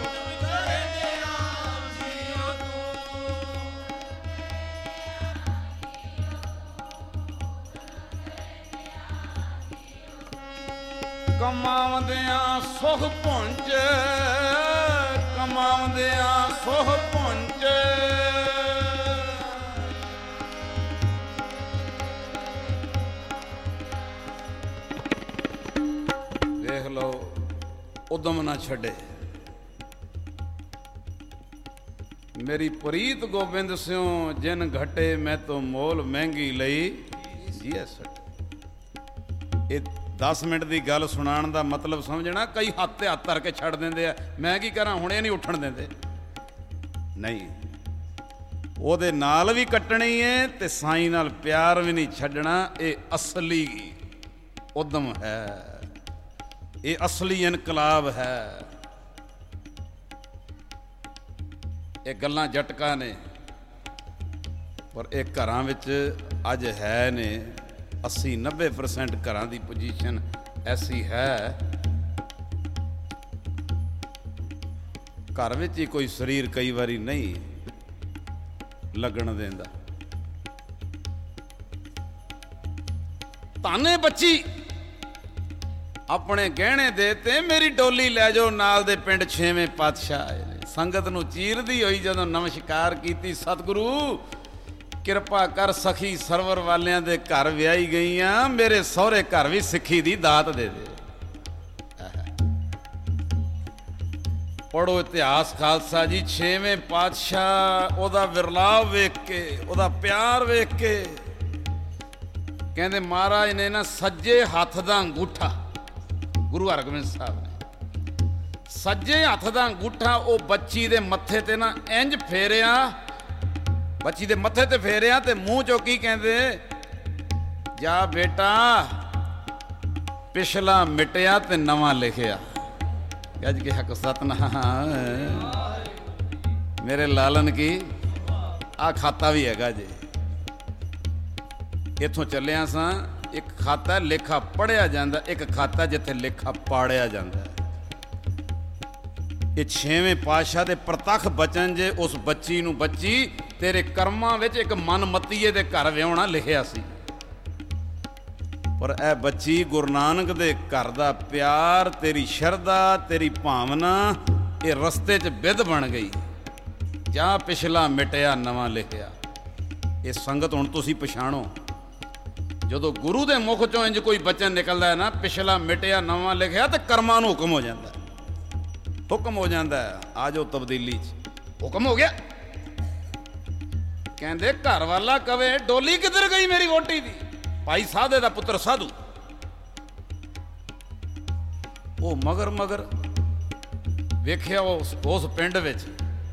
ਕਮਾਉਂਦਿਆਂ ਸੁਖ ਪੁੰਜ, ਕਮਾਉਂਦਿਆਂ ਸੁਖ ਪੁੰਜ। ਦੇਖ ਲਓ, ਉਦਮ ਨਾ ਛੱਡੇ। ਮੇਰੀ ਪ੍ਰੀਤ ਗੋਬਿੰਦ ਸਿਉ ਜਿਨ ਘਟੇ, ਮੈਂ ਤੋਂ ਮੋਲ ਮਹਿੰਗੀ ਲਈ ਜੀਐਸ। ਇਹ 10 ਮਿੰਟ ਦੀ ਗੱਲ ਸੁਣਾਉਣ ਦਾ ਮਤਲਬ ਸਮਝਣਾ। ਕਈ ਹੱਥ ਤੇ ਹੱਥ ਧਰ ਕੇ ਛੱਡ ਦਿੰਦੇ ਆ, ਮੈਂ ਕੀ ਕਰਾਂ, ਹੁਣੇ ਨਹੀਂ ਉੱਠਣ ਦਿੰਦੇ। ਨਹੀਂ, ਉਹਦੇ ਨਾਲ ਵੀ ਕੱਟਣੀ ਹੈ ਤੇ ਸਾਈਂ ਨਾਲ ਪਿਆਰ ਵੀ ਨਹੀਂ ਛੱਡਣਾ। ਇਹ ਅਸਲੀ ਉਦਮ ਹੈ, ਇਹ ਅਸਲੀ ਇਨਕਲਾਬ ਹੈ। ਇਹ ਗੱਲਾਂ ਜਟਕਾਂ ਨੇ, ਪਰ ਇਹ ਘਰਾਂ ਵਿੱਚ ਅੱਜ ਹੈ ਨੇ। 80-90% ਘਰਾਂ ਦੀ ਪੋਜੀਸ਼ਨ ਐਸੀ ਹੈ। ਘਰ ਵਿੱਚ ਹੀ ਕੋਈ ਸਰੀਰ ਕਈ ਵਾਰੀ ਨਹੀਂ ਲੱਗਣ ਦਿੰਦਾ। ਧਾਨੇ ਬੱਚੀ ਆਪਣੇ ਗਹਿਣੇ ਦੇ ਤੇ ਮੇਰੀ ਡੋਲੀ ਲੈ ਜਾਓ ਨਾਲ ਦੇ ਪਿੰਡ ਛੇਵੇਂ ਪਾਤਸ਼ਾਹ ਆਏ ਨੇ। ਸੰਗਤ ਨੂੰ ਚੀਰਦੀ ਹੋਈ ਜਦੋਂ ਨਮਸਕਾਰ ਕੀਤੀ, ਸਤਿਗੁਰੂ ਕਿਰਪਾ ਕਰ, ਸਖੀ ਸਰਵਰ ਵਾਲਿਆਂ ਦੇ ਘਰ ਵਿਆਹੀ ਗਈ ਆ, ਮੇਰੇ ਸਹੁਰੇ ਘਰ ਵੀ ਸਿੱਖੀ ਦੀ ਦਾਤ ਦੇ ਦੇ। ਪੜੋ ਇਤਿਹਾਸ ਖਾਲਸਾ ਜੀ, ਛੇਵੇਂ ਪਾਤਸ਼ਾਹ ਉਹਦਾ ਵਿਰਲਾਪ ਵੇਖ ਕੇ, ਉਹਦਾ ਪਿਆਰ ਵੇਖ ਕੇ ਕਹਿੰਦੇ ਮਹਾਰਾਜ ਨੇ ਨਾ ਸੱਜੇ ਹੱਥ ਦਾ ਅੰਗੂਠਾ, ਗੁਰੂ ਹਰਗੋਬਿੰਦ ਸਾਹਿਬ ਨੇ ਸੱਜੇ ਹੱਥ ਦਾ ਅੰਗੂਠਾ ਉਹ ਬੱਚੀ ਦੇ ਮੱਥੇ ਤੇ ਨਾ ਇੰਜ ਫੇਰਿਆ, ਬੱਚੀ ਦੇ ਮੱਥੇ ਤੇ ਫੇਰਿਆ ਤੇ ਮੂੰਹ ਚੋਂ ਕੀ ਕਹਿੰਦੇ, ਜਾ ਬੇਟਾ ਪਿਛਲਾ ਮਿਟਿਆ ਤੇ ਨਵਾਂ ਲਿਖਿਆ। ਗੱਜ ਕੇ ਹੱਕ ਸਤਨਾਮ, ਮੇਰੇ ਲਾਲਨ ਕੀ ਆ ਖਾਤਾ ਵੀ ਹੈਗਾ ਜੇ। ਇੱਥੋਂ ਚੱਲਿਆ ਸਾਂ, ਇੱਕ ਖਾਤਾ ਲੇਖਾ ਪੜ੍ਹਿਆ ਜਾਂਦਾ, ਇੱਕ ਖਾਤਾ ਜਿੱਥੇ ਲੇਖਾ ਪਾੜਿਆ ਜਾਂਦਾ। ਇਹ ਛੇਵੇਂ ਪਾਤਸ਼ਾਹ ਦੇ ਪ੍ਰਤੱਖ ਬਚਨ ਜੇ ਉਸ ਬੱਚੀ ਨੂੰ, ਬੱਚੀ ਤੇਰੇ ਕਰਮਾਂ ਵਿੱਚ ਇੱਕ ਮਨਮਤੀਏ ਦੇ ਘਰ ਵਿਆਹੁਣਾ ਲਿਖਿਆ ਸੀ। ਪਰ ਇਹ ਬੱਚੀ ਗੁਰੂ ਨਾਨਕ ਦੇ ਘਰ ਦਾ ਪਿਆਰ, ਤੇਰੀ ਸ਼ਰਧਾ, ਤੇਰੀ ਭਾਵਨਾ, ਇਹ ਰਸਤੇ 'ਚ ਬਿਧ ਬਣ ਗਈ। ਜਾਂ ਪਿਛਲਾ ਮਿਟਿਆ ਨਵਾਂ ਲਿਖਿਆ। ਇਹ ਸੰਗਤ ਹੁਣ ਤੁਸੀਂ ਪਛਾਣੋ, ਜਦੋਂ ਗੁਰੂ ਦੇ ਮੁਖ ਚੋਂ ਇੰਜ ਕੋਈ ਬਚਨ ਨਿਕਲਦਾ ਹੈ ਨਾ, ਪਿਛਲਾ ਮਿਟਿਆ ਨਵਾਂ ਲਿਖਿਆ, ਤੇ ਕਰਮਾਂ ਨੂੰ ਹੁਕਮ ਹੋ ਜਾਂਦਾ, ਹੁਕਮ ਹੋ ਜਾਂਦਾ। ਆ ਜਾਓ ਤਬਦੀਲੀ 'ਚ, ਹੁਕਮ ਹੋ ਗਿਆ। ਕਹਿੰਦੇ ਘਰ ਵਾਲਾ ਕਵੇ ਡੋਲੀ ਕਿੱਧਰ ਗਈ ਮੇਰੀ ਵੋਟੀ ਦੀ, ਭਾਈ ਸਾਧੇ ਦਾ ਪੁੱਤਰ ਸਾਧੂ ਉਹ ਮਗਰ ਮਗਰ ਵੇਖਿਆ ਉਸ ਪਿੰਡ ਵਿੱਚ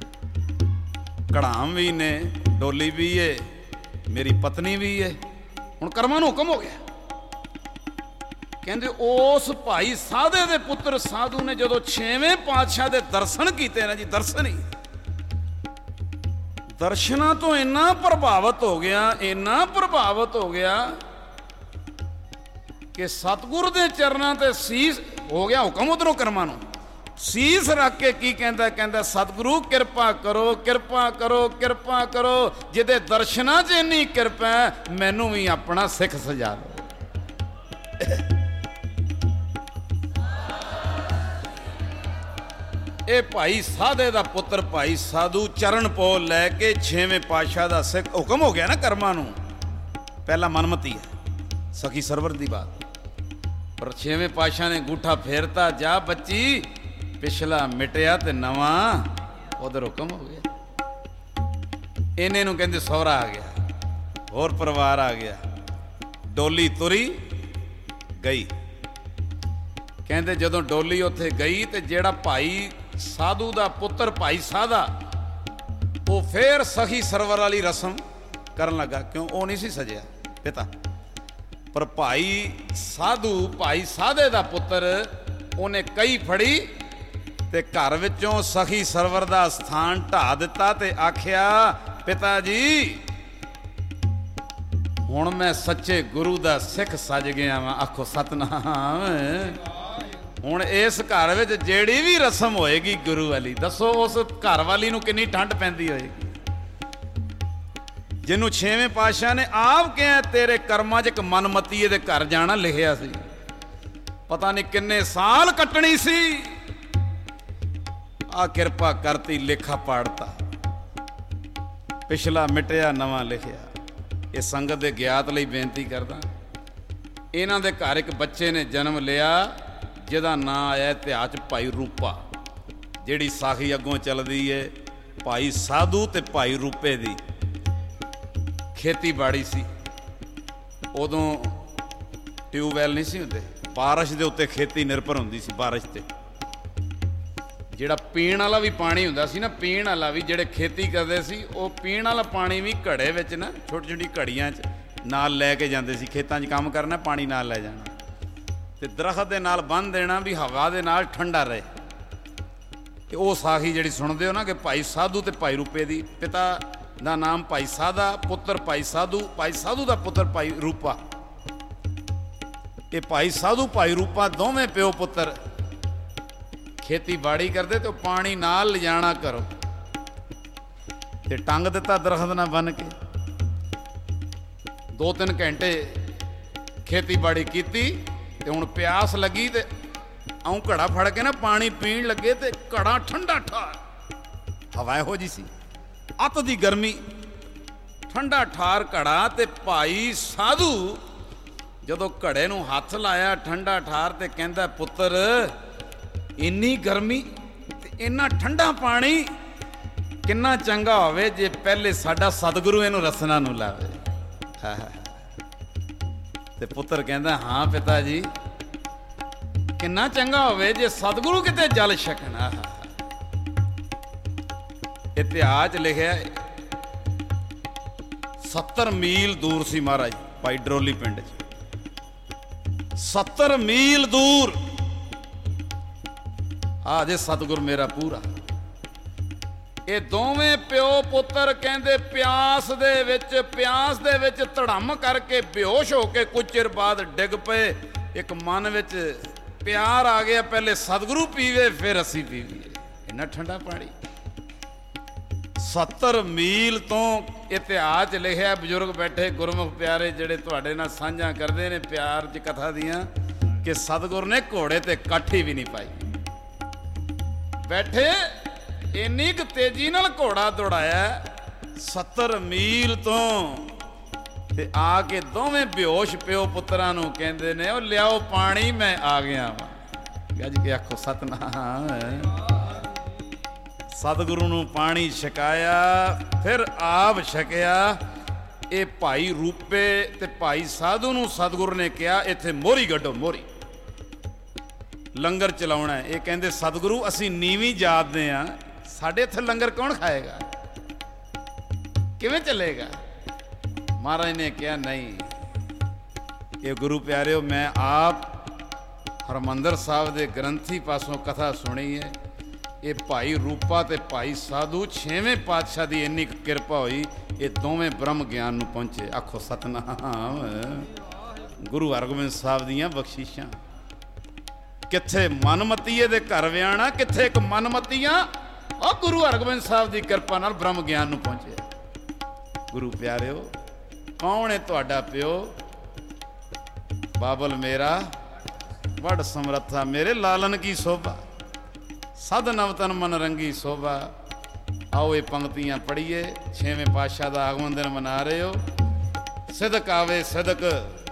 ਕੜਾਮ ਵੀ ਨੇ, ਡੋਲੀ ਵੀ ਏ, ਮੇਰੀ ਪਤਨੀ ਵੀ ਏ। ਹੁਣ ਕਰਮਾਂ ਨੂੰ ਹੁਕਮ ਹੋ ਗਿਆ। ਕਹਿੰਦੇ ਉਸ ਭਾਈ ਸਾਧੇ ਦੇ ਪੁੱਤਰ ਸਾਧੂ ਨੇ ਜਦੋਂ ਛੇਵੇਂ ਪਾਤਸ਼ਾਹ ਦੇ ਦਰਸ਼ਨ ਕੀਤੇ ਨਾ ਜੀ, ਦਰਸ਼ਨ ਹੀ, ਦਰਸ਼ਨਾਂ ਤੋਂ ਇੰਨਾ ਪ੍ਰਭਾਵਿਤ ਹੋ ਗਿਆ, ਇੰਨਾ ਪ੍ਰਭਾਵਿਤ ਹੋ ਗਿਆ ਕਿ ਸਤਿਗੁਰ ਦੇ ਚਰਨਾਂ ਤੇ ਸੀਸ ਹੋ ਗਿਆ ਹੁਕਮ, ਉਧਰੋਂ ਕਰਮਾਂ ਨੂੰ ਸੀਸ ਰੱਖ ਕੇ ਕੀ ਕਹਿੰਦਾ, ਕਹਿੰਦਾ ਸਤਿਗੁਰੂ ਕਿਰਪਾ ਕਰੋ, ਕਿਰਪਾ ਕਰੋ, ਕਿਰਪਾ ਕਰੋ, ਜਿਹਦੇ ਦਰਸ਼ਨਾਂ 'ਚ ਇੰਨੀ ਕਿਰਪਾ, ਮੈਨੂੰ ਵੀ ਆਪਣਾ ਸਿੱਖ ਸਜਾ ਲਓ। ਇਹ ਭਾਈ ਸਾਧੇ ਦਾ ਪੁੱਤਰ ਭਾਈ ਸਾਧੂ ਚਰਨ ਪੋਲ ਲੈ ਕੇ ਛੇਵੇਂ ਪਾਤਸ਼ਾਹ ਦਾ ਸਿੱਖ, ਹੁਕਮ ਹੋ ਗਿਆ ਨਾ ਕਰਮਾਂ ਨੂੰ। ਪਹਿਲਾ ਮਨਮਤੀ ਹੈ, ਸਖੀ ਸਰਵਰ ਦੀ ਬਾਤ, ਪਰ ਛੇਵੇਂ ਪਾਤਸ਼ਾਹ ਨੇ ਅੰਗੂਠਾ ਫੇਰਤਾ, ਜਾ ਬੱਚੀ ਪਿਛਲਾ ਮਿਟਿਆ ਤੇ ਨਵਾਂ ਉਧਰ ਹੁਕਮ ਹੋ ਗਿਆ। ਇਹਨੇ ਨੂੰ ਕਹਿੰਦੇ ਸਹੁਰਾ ਆ ਗਿਆ, ਹੋਰ ਪਰਿਵਾਰ ਆ ਗਿਆ। ਡੋਲੀ ਤੁਰੀ ਗਈ। ਕਹਿੰਦੇ ਜਦੋਂ ਡੋਲੀ ਉੱਥੇ ਗਈ ਤੇ ਜਿਹੜਾ ਭਾਈ ਸਾਧੂ ਦਾ ਪੁੱਤਰ ਭਾਈ ਸਾਧਾ, ਉਹ ਫੇਰ ਸਖੀ ਸਰਵਰ ਵਾਲੀ ਰਸਮ ਕਰਨ ਲੱਗਾ, ਕਿਉਂ ਉਹ ਨਹੀਂ ਸੀ ਸਜਿਆ ਪਿਤਾ। ਪਰ ਭਾਈ ਸਾਧੂ, ਭਾਈ ਸਾਧੇ ਦਾ ਪੁੱਤਰ, ਉਹਨੇ ਕਈ ਫੜੀ ਤੇ ਘਰ ਵਿੱਚੋਂ ਸਖੀ ਸਰਵਰ ਦਾ ਸਥਾਨ ਢਾ ਦਿੱਤਾ ਤੇ ਆਖਿਆ, ਪਿਤਾ ਜੀ ਹੁਣ ਮੈਂ ਸੱਚੇ ਗੁਰੂ ਦਾ ਸਿੱਖ ਸੱਜ ਗਿਆ ਵਾਂ। ਆਖੋ ਸਤਨਾਮ। ਹੁਣ ਇਸ ਘਰ ਵਿੱਚ ਜਿਹੜੀ ਵੀ ਰਸਮ ਹੋਏਗੀ ਗੁਰੂ ਵਾਲੀ, ਦੱਸੋ ਉਸ ਘਰ ਵਾਲੀ ਨੂੰ ਕਿੰਨੀ ਠੰਡ ਪੈਂਦੀ ਹੋਏਗੀ, ਜਿਹਨੂੰ ਛੇਵੇਂ ਪਾਤਸ਼ਾਹ ਨੇ ਆਪ ਕਿਹਾ ਤੇਰੇ ਕਰਮਾਂ 'ਚ ਇੱਕ ਮਨਮਤੀਏ ਦੇ ਘਰ ਜਾਣਾ ਲਿਖਿਆ ਸੀ। ਪਤਾ ਨਹੀਂ ਕਿੰਨੇ ਸਾਲ ਕੱਟਣੀ ਸੀ, ਆ ਕਿਰਪਾ ਕਰਤੀ, ਲੇਖਾ ਪਾੜਤਾ, ਪਿਛਲਾ ਮਿਟਿਆ ਨਵਾਂ ਲਿਖਿਆ। ਇਹ ਸੰਗਤ ਦੇ ਗਿਆਤ ਲਈ ਬੇਨਤੀ ਕਰਦਾ, ਇਹਨਾਂ ਦੇ ਘਰ ਇੱਕ ਬੱਚੇ ਨੇ ਜਨਮ ਲਿਆ ਜਿਹਦਾ ਨਾਂ ਆਇਆ ਇਤਿਹਾਸ 'ਚ ਭਾਈ ਰੂਪਾ। ਜਿਹੜੀ ਸਾਖੀ ਅੱਗੋਂ ਚੱਲਦੀ ਏ, ਭਾਈ ਸਾਧੂ ਤੇ ਭਾਈ ਰੂਪੇ ਦੀ ਖੇਤੀਬਾੜੀ ਸੀ। ਉਦੋਂ ਟਿਊਬਵੈਲ ਨਹੀਂ ਸੀ ਹੁੰਦੇ, ਬਾਰਿਸ਼ ਦੇ ਉੱਤੇ ਖੇਤੀ ਨਿਰਭਰ ਹੁੰਦੀ ਸੀ, ਬਾਰਿਸ਼ ਤੇ। ਜਿਹੜਾ ਪੀਣ ਵਾਲਾ ਵੀ ਪਾਣੀ ਹੁੰਦਾ ਸੀ ਨਾ, ਪੀਣ ਵਾਲਾ ਵੀ, ਜਿਹੜੇ ਖੇਤੀ ਕਰਦੇ ਸੀ ਉਹ ਪੀਣ ਵਾਲਾ ਪਾਣੀ ਵੀ ਘੜੇ ਵਿੱਚ ਨਾ, ਛੋਟੀ ਛੋਟੀ ਘੜੀਆਂ 'ਚ ਨਾਲ ਲੈ ਕੇ ਜਾਂਦੇ ਸੀ। ਖੇਤਾਂ 'ਚ ਕੰਮ ਕਰਨਾ, ਪਾਣੀ ਨਾਲ ਲੈ ਜਾਣਾ ਤੇ ਦਰਖਤ ਦੇ ਨਾਲ ਬੰਨ੍ਹ ਦੇਣਾ ਵੀ ਹਵਾ ਦੇ ਨਾਲ ਠੰਡਾ ਰਹੇ। ਤੇ ਉਹ ਸਾਖੀ ਜਿਹੜੀ ਸੁਣਦੇ ਹੋ ਨਾ ਕਿ ਭਾਈ ਸਾਧੂ ਤੇ ਭਾਈ ਰੂਪੇ ਦੀ, ਪਿਤਾ ਦਾ ਨਾਮ ਭਾਈ ਸਾਧਾ, ਪੁੱਤਰ ਭਾਈ ਸਾਧੂ, ਭਾਈ ਸਾਧੂ ਦਾ ਪੁੱਤਰ ਭਾਈ ਰੂਪਾ। ਇਹ ਭਾਈ ਸਾਧੂ ਭਾਈ ਰੂਪਾ ਦੋਵੇਂ ਪਿਓ ਪੁੱਤਰ ਖੇਤੀਬਾੜੀ ਕਰਦੇ ਤੇ ਪਾਣੀ ਨਾਲ ਲਿਜਾਣਾ ਕਰੋ ਤੇ ਟੰਗ ਦਿੱਤਾ ਦਰਖਤ ਨਾਲ ਬੰਨ ਕੇ। 2-3 ਘੰਟੇ ਖੇਤੀਬਾੜੀ ਕੀਤੀ ਤੇ ਹੁਣ ਪਿਆਸ ਲੱਗੀ ਤੇ ਆਉਂ ਘੜਾ ਫੜ ਕੇ ਨਾ ਪਾਣੀ ਪੀਣ ਲੱਗੇ ਤੇ ਘੜਾ ਠੰਡਾ ਠਾਰ, ਹਵਾ ਇਹੋ ਜੀ ਸੀ, ਅੱਤ ਦੀ ਗਰਮੀ, ਠੰਡਾ ਠਾਰ ਘੜਾ। ਤੇ ਭਾਈ ਸਾਧੂ ਜਦੋਂ ਘੜੇ ਨੂੰ ਹੱਥ ਲਾਇਆ ਠੰਡਾ ਠਾਰ ਤੇ ਕਹਿੰਦਾ, ਪੁੱਤਰ ਇੰਨੀ ਗਰਮੀ ਤੇ ਇੰਨਾ ਠੰਡਾ ਪਾਣੀ, ਕਿੰਨਾ ਚੰਗਾ ਹੋਵੇ ਜੇ ਪਹਿਲੇ ਸਾਡਾ ਸਤਿਗੁਰੂ ਇਹਨੂੰ ਰਸਨਾ ਨੂੰ ਲਾਵੇ। ਤੇ ਪੁੱਤਰ ਕਹਿੰਦਾ, ਹਾਂ ਪਿਤਾ ਜੀ, ਕਿੰਨਾ ਚੰਗਾ ਹੋਵੇ ਜੇ ਸਤਿਗੁਰੂ ਕਿਤੇ ਜਲ ਛਕਣਾ। ਇਤਿਹਾਸ ਲਿਖਿਆ 70 ਮੀਲ ਦੂਰ ਸੀ ਮਹਾਰਾਜ ਭਾਈ ਡਰੋਲੀ ਪਿੰਡ 'ਚ, 70 ਮੀਲ ਦੂਰ ਆ ਜੇ ਸਤਿਗੁਰ ਮੇਰਾ ਪੂਰਾ। ਇਹ ਦੋਵੇਂ ਪਿਓ ਪੁੱਤਰ ਕਹਿੰਦੇ ਪਿਆਸ ਦੇ ਵਿੱਚ ਧੜਮ ਕਰਕੇ ਬੇਹੋਸ਼ ਹੋ ਕੇ ਕੁਝ ਚਿਰ ਬਾਅਦ ਡਿੱਗ ਪਏ। ਇੱਕ ਮਨ ਵਿੱਚ ਪਿਆਰ ਆ ਗਿਆ, ਪਹਿਲੇ ਸਤਿਗੁਰੂ ਪੀਵੇ ਫਿਰ ਅਸੀਂ ਪੀਵੀਏ ਇੰਨਾ ਠੰਡਾ ਪਾਣੀ। 70 ਮੀਲ ਤੋਂ ਇਤਿਹਾਸ 'ਚ ਲਿਖਿਆ, ਬਜ਼ੁਰਗ ਬੈਠੇ ਗੁਰਮੁਖ ਪਿਆਰੇ ਜਿਹੜੇ ਤੁਹਾਡੇ ਨਾਲ ਸਾਂਝਾਂ ਕਰਦੇ ਨੇ ਪਿਆਰ 'ਚ ਕਥਾ ਦੀਆਂ, ਕਿ ਸਤਿਗੁਰ ਨੇ ਘੋੜੇ ਤੇ ਕਾਠੀ ਵੀ ਨਹੀਂ ਪਾਈ, ਬੈਠੇ ਇੰਨੀ ਕੁ ਤੇਜ਼ੀ ਨਾਲ ਘੋੜਾ ਦੌੜਾਇਆ 70 ਮੀਲ ਤੋਂ। ਤੇ ਆ ਕੇ ਦੋਵੇਂ ਬੇਹੋਸ਼ ਪਿਓ ਪੁੱਤਰਾਂ ਨੂੰ ਕਹਿੰਦੇ ਨੇ, ਉਹ ਲਿਆਓ ਪਾਣੀ, ਮੈਂ ਆ ਗਿਆ ਵਾਂ। ਗੱਜ ਕੇ ਆਖੋ ਸਤਨਾਮ। ਸਤਿਗੁਰੂ ਨੂੰ ਪਾਣੀ ਛਕਾਇਆ, ਫਿਰ ਆਪ ਛਕਿਆ। ਇਹ ਭਾਈ ਰੂਪੇ ਤੇ ਭਾਈ ਸਾਧੂ ਨੂੰ ਸਤਿਗੁਰੂ ਨੇ ਕਿਹਾ, ਇੱਥੇ ਮੋਹਰੀ ਕੱਢੋ, ਮੋਹਰੀ ਲੰਗਰ ਚਲਾਉਣਾ। ਇਹ ਕਹਿੰਦੇ, ਸਤਿਗੁਰੂ ਅਸੀਂ ਨੀਵੀਂ ਜਾਤ ਦੇ ਆ, ਸਾਡੇ ਇੱਥੇ ਲੰਗਰ ਕੌਣ ਖਾਏਗਾ, ਕਿਵੇਂ ਚੱਲੇਗਾ। ਮਹਾਰਾਜ ਨੇ ਕਿਹਾ, ਨਹੀਂ ਇਹ ਗੁਰੂ ਪਿਆਰਿਓ, ਮੈਂ ਆਪ ਹਰਿਮੰਦਰ ਸਾਹਿਬ ਦੇ ਗ੍ਰੰਥੀ ਪਾਸੋਂ ਕਥਾ ਸੁਣੀ ਹੈ। ਇਹ ਭਾਈ ਰੂਪਾ ਤੇ ਭਾਈ ਸਾਧੂ 6ਵੇਂ ਪਾਤਸ਼ਾਹ ਦੀ ਇੰਨੀ ਕਿਰਪਾ ਹੋਈ, ਇਹ ਦੋਵੇਂ ਬ੍ਰਹਮ ਗਿਆਨ ਨੂੰ ਪਹੁੰਚੇ। ਆਖੋ ਸਤਨਾਮ। ਗੁਰੂ ਹਰਗੋਬਿੰਦ ਸਾਹਿਬ ਦੀਆਂ ਬਖਸ਼ਿਸ਼ਾਂ। ਕਿੱਥੇ ਮਨਮਤੀਏ ਦੇ ਘਰ ਵਿਆਣਾ, ਕਿੱਥੇ ਇੱਕ ਮਨਮਤੀਆਂ, ਉਹ ਗੁਰੂ ਹਰਗੋਬਿੰਦ ਸਾਹਿਬ ਦੀ ਕਿਰਪਾ ਨਾਲ ਬ੍ਰਹਮ ਗਿਆਨ ਨੂੰ ਪਹੁੰਚਿਆ। ਗੁਰੂ ਪਿਆਰਿਓ, ਕੌਣ ਹੈ ਤੁਹਾਡਾ ਪਿਓ? ਬਾਬਲ ਮੇਰਾ ਵਡ ਸਮਰੱਥਾ, ਮੇਰੇ ਲਾਲਨ ਕੀ ਸੋਭਾ, ਸਦ ਨਵਤਨ ਮਨ ਰੰਗੀ ਸੋਭਾ। ਆਓ ਇਹ ਪੰਕਤੀਆਂ ਪੜ੍ਹੀਏ। 6ਵੇਂ ਪਾਤਸ਼ਾਹ ਦਾ ਆਗਮਨ ਦਿਨ ਮਨਾ ਰਹੇ ਹੋ। ਸਿਦਕ ਆਵੇ ਸਿਦਕ,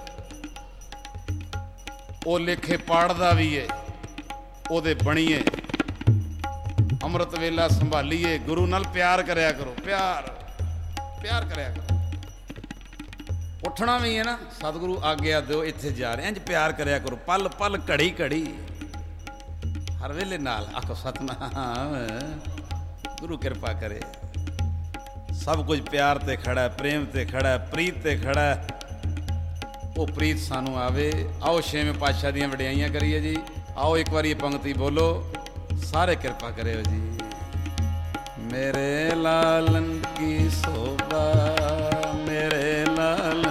ਉਹ ਲੇਖੇ ਪਾੜਦਾ ਵੀ ਏ, ਉਹਦੇ ਬਣੀਏ। ਅੰਮ੍ਰਿਤ ਵੇਲਾ ਸੰਭਾਲੀਏ, ਗੁਰੂ ਨਾਲ ਪਿਆਰ ਕਰਿਆ ਕਰੋ, ਪਿਆਰ ਕਰਿਆ ਕਰੋ। ਉੱਠਣਾ ਵੀ ਹੈ ਨਾ, ਸਤਿਗੁਰੂ ਆਗਿਆ ਦਿਓ, ਇੱਥੇ ਜਾ ਰਹੇ ਇੰਜ ਪਿਆਰ ਕਰਿਆ ਕਰੋ, ਪਲ ਪਲ ਘੜੀ ਘੜੀ ਹਰ ਵੇਲੇ ਨਾਲ। ਆਖੋ ਸਤਨਾਮ। ਗੁਰੂ ਕਿਰਪਾ ਕਰੇ। ਸਭ ਕੁਝ ਪਿਆਰ ਤੇ ਖੜਾ, ਪ੍ਰੇਮ ਤੇ ਖੜਾ, ਪ੍ਰੀਤ ਤੇ ਖੜਾ। ਉਹ ਪ੍ਰੀਤ ਸਾਨੂੰ ਆਵੇ। ਆਓ 6ਵੇਂ ਪਾਤਸ਼ਾਹ ਦੀਆਂ ਵਡਿਆਈਆਂ ਕਰੀਏ ਜੀ। ਆਓ ਇੱਕ ਵਾਰੀ ਇਹ ਪੰਕਤੀ ਬੋਲੋ, ਸਾਰੇ ਕਿਰਪਾ ਕਰਿਓ ਜੀ। ਮੇਰੇ ਲਾਲਨ ਕੀ ਸੋਭਾ, ਮੇਰੇ ਲਾਲਨ,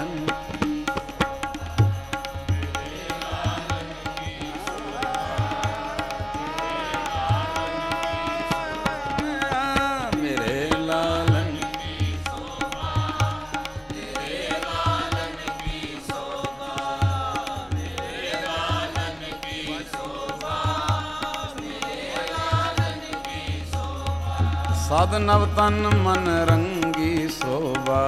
ਸਦ ਨਵ ਤਨ ਮਨ ਰੰਗੀ ਸੋਭਾ,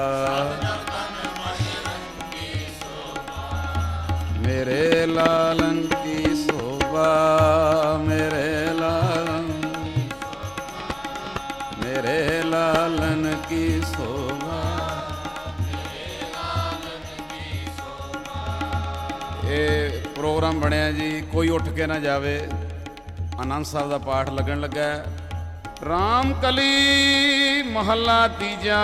ਮੇਰੇ ਲਾਲਨ ਕੀ ਸੋਭਾ, ਮੇਰੇ ਲਾਲਨ, ਮੇਰੇ ਲਾਲਨ ਕੀ ਸੋਭਾ। ਇਹ ਪ੍ਰੋਗਰਾਮ ਬਣਿਆ ਜੀ, ਕੋਈ ਉੱਠ ਕੇ ਨਾ ਜਾਵੇ। ਆਨੰਦ ਸਾਹਿਬ ਦਾ ਪਾਠ ਲੱਗਣ ਲੱਗਾ। ਰਾਮ ਕਲੀ ਮਹੱਲਾ ਤੀਜਾ,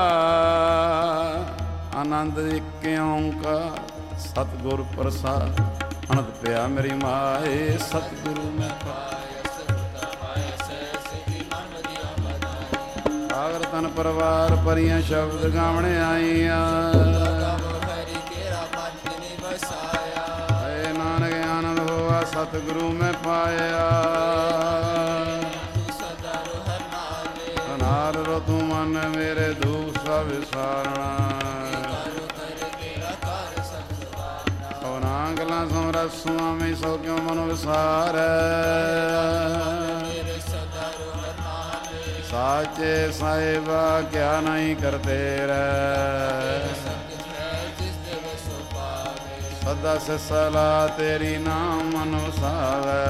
ਆਨੰਦ ਇੱਕ ਓਂਕਾਰ ਸਤਿਗੁਰ ਪ੍ਰਸਾਦ। ਅਨੰਦ ਪਿਆ ਮੇਰੀ ਮਾਏ, ਸਤਿਗੁਰੂ ਮੈਂ ਸਾਗਰ ਤਨ ਪਰਿਵਾਰ ਭਰੀਆਂ ਸ਼ਬਦ ਗਾਵਣੇ ਆਈਆਂ। ਹੇ ਨਾਨਕ ਆਨੰਦ ਹੋਆ ਸਤਿਗੁਰੂ ਮੈਂ ਪਾਇਆ। ਨਾਰ ਤੂੰ ਮਨ ਮੇਰੇ ਦੁੱਖ ਸਭ ਵਿਸਾਰਣਾ। ਸਗਲਾਂ ਸਮਰੱਥ ਸੁਆਮੀ ਸੋ ਕਿਉ ਮਨੁ ਵਿਸਾਰੈ। ਸਾਚੇ ਸਾਹਿਬਾ ਕਿਆ ਨਹੀਂ ਕਰਤੇ ਰਹਿ। ਸਦਾ ਸਿਸਲਾ ਤੇਰੀ ਨਾਮ ਮਨੁ ਵਸਾਵੈ।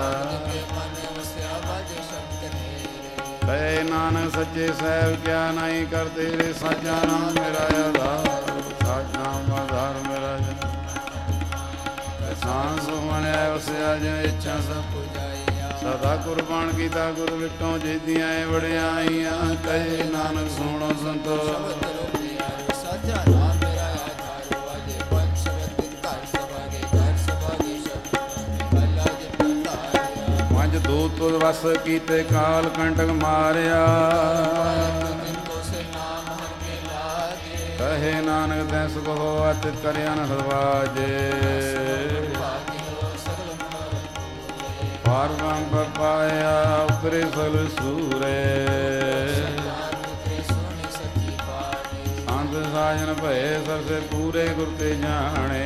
ਕਹੇ ਨਾਨਕ ਸੱਚੇ ਸਾਹਿਬ ਕਿਆ ਨਹੀਂ ਕਰਤੇ ਰੇ। ਸਾਚਾ ਨਾਮ ਮੇਰਾ ਆਧਾਰ ਸਾਚ ਨਾਮ ਆਧਾਰ ਮੇਰਾ ਜਨ। ਸਾਂ ਸੁਮਨਿਆ ਵਸਿਆ ਜਿਨ ਇੱਛਾ ਸਭ ਪੁਜਾਈਆ। ਸਦਾ ਕੁਰਬਾਨ ਕੀਤਾ ਗੁਰ ਵਿਟੋਂ ਜੀਦੀਆਂ ਵਡਿਆਈਆਂ। ਕਹੇ ਨਾਨਕ ਸੁਣੋ ਸੰਤੋ ਸਾਚਾ ਨਾਮ ਮੇਰਾ ਆਧਾਰ ਵਾਜੇ ਪੰਜ ਸ਼ਬਦ ਘਰ ਸਭਾਗੇ ਘਰ ਸਭਾਗੇ ਸ਼ਬਦ ਅੱਲਾ ਜੀ ਪ੍ਰਤਾਰਿਆ। ਪੰਜ ਦੂਤ ਤੁਧ ਵਸ ਕੀਤੇ ਕਾਲ ਕੰਟਕ ਮਾਰਿਆ। ਕਹੇ ਨਾਨਕ ਤੈ ਸੁਖ ਹੋਆ ਤਿਤ ਕਰਿਆ ਨ ਹਰਵਾਜੇ। ਪਾਰ ਬ੍ਰਹਮ ਪਾਇਆ ਉਤਰੇ ਸਲ ਸੂਰੇ। ਅੰਤ ਸਾਜਨ ਭਏ ਸਰਸੇ ਪੂਰੇ ਗੁਰ ਤੇ ਜਾਣੇ।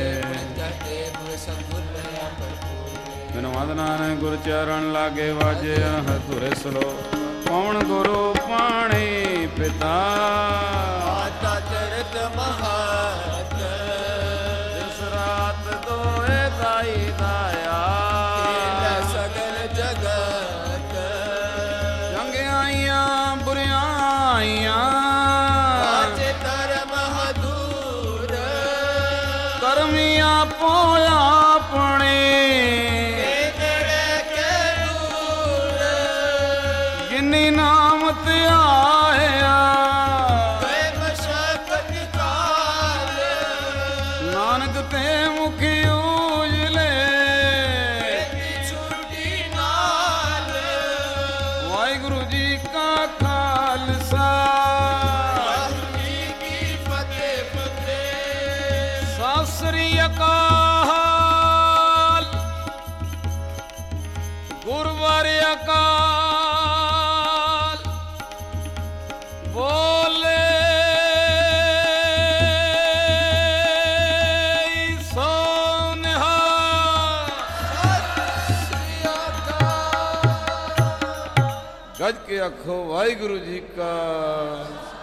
ਮੈਨੂੰ ਵੰਦਨਾ ਨੇ ਗੁਰ ਚਰਨ ਲਾਗੇ ਵਾਜੇ ਹਥੁਰੇ ਸਲੋ। ਕੌਣ ਗੁਰੂ ਪਾਣੀ ਪਿਤਾ ਮਾਤਾ ਚਰਿਤ ਮਹਾਤ। ਜਿਸ ਰਾਤ ਦੋਏ ਦਾਈ ਦਾਇਆ। ਸਗਲ ਜਗਤ ਚੰਗਿਆਈਆਂ ਬੁਰਿਆਈਆਂ। ਬਾਜੇ ਧਰਮ ਹਦੂਰ ਕਰਮੀ ਆਪੋ ਆਪਣੇ। ਜਿਨੀ ਨਾਮ ਧਿਆਇਆ। ਨਾਨਕ ਤੇ ਮੁਖ ਉਜਲੇ। ਵਾਹਿਗੁਰੂ ਜੀ ਕਾ ਖਾਲਸਾ ਸਤਿ ਸ੍ਰੀ ਅਕਾਲ। ਗੁਰਵਾਰਿ ਅਕਾਲ ਬੋਲੇ ਸੋ ਨਿਹਾਲ। ਗੱਜ ਕੇ ਆਖੋ ਵਾਹਿਗੁਰੂ ਜੀ ਕਾ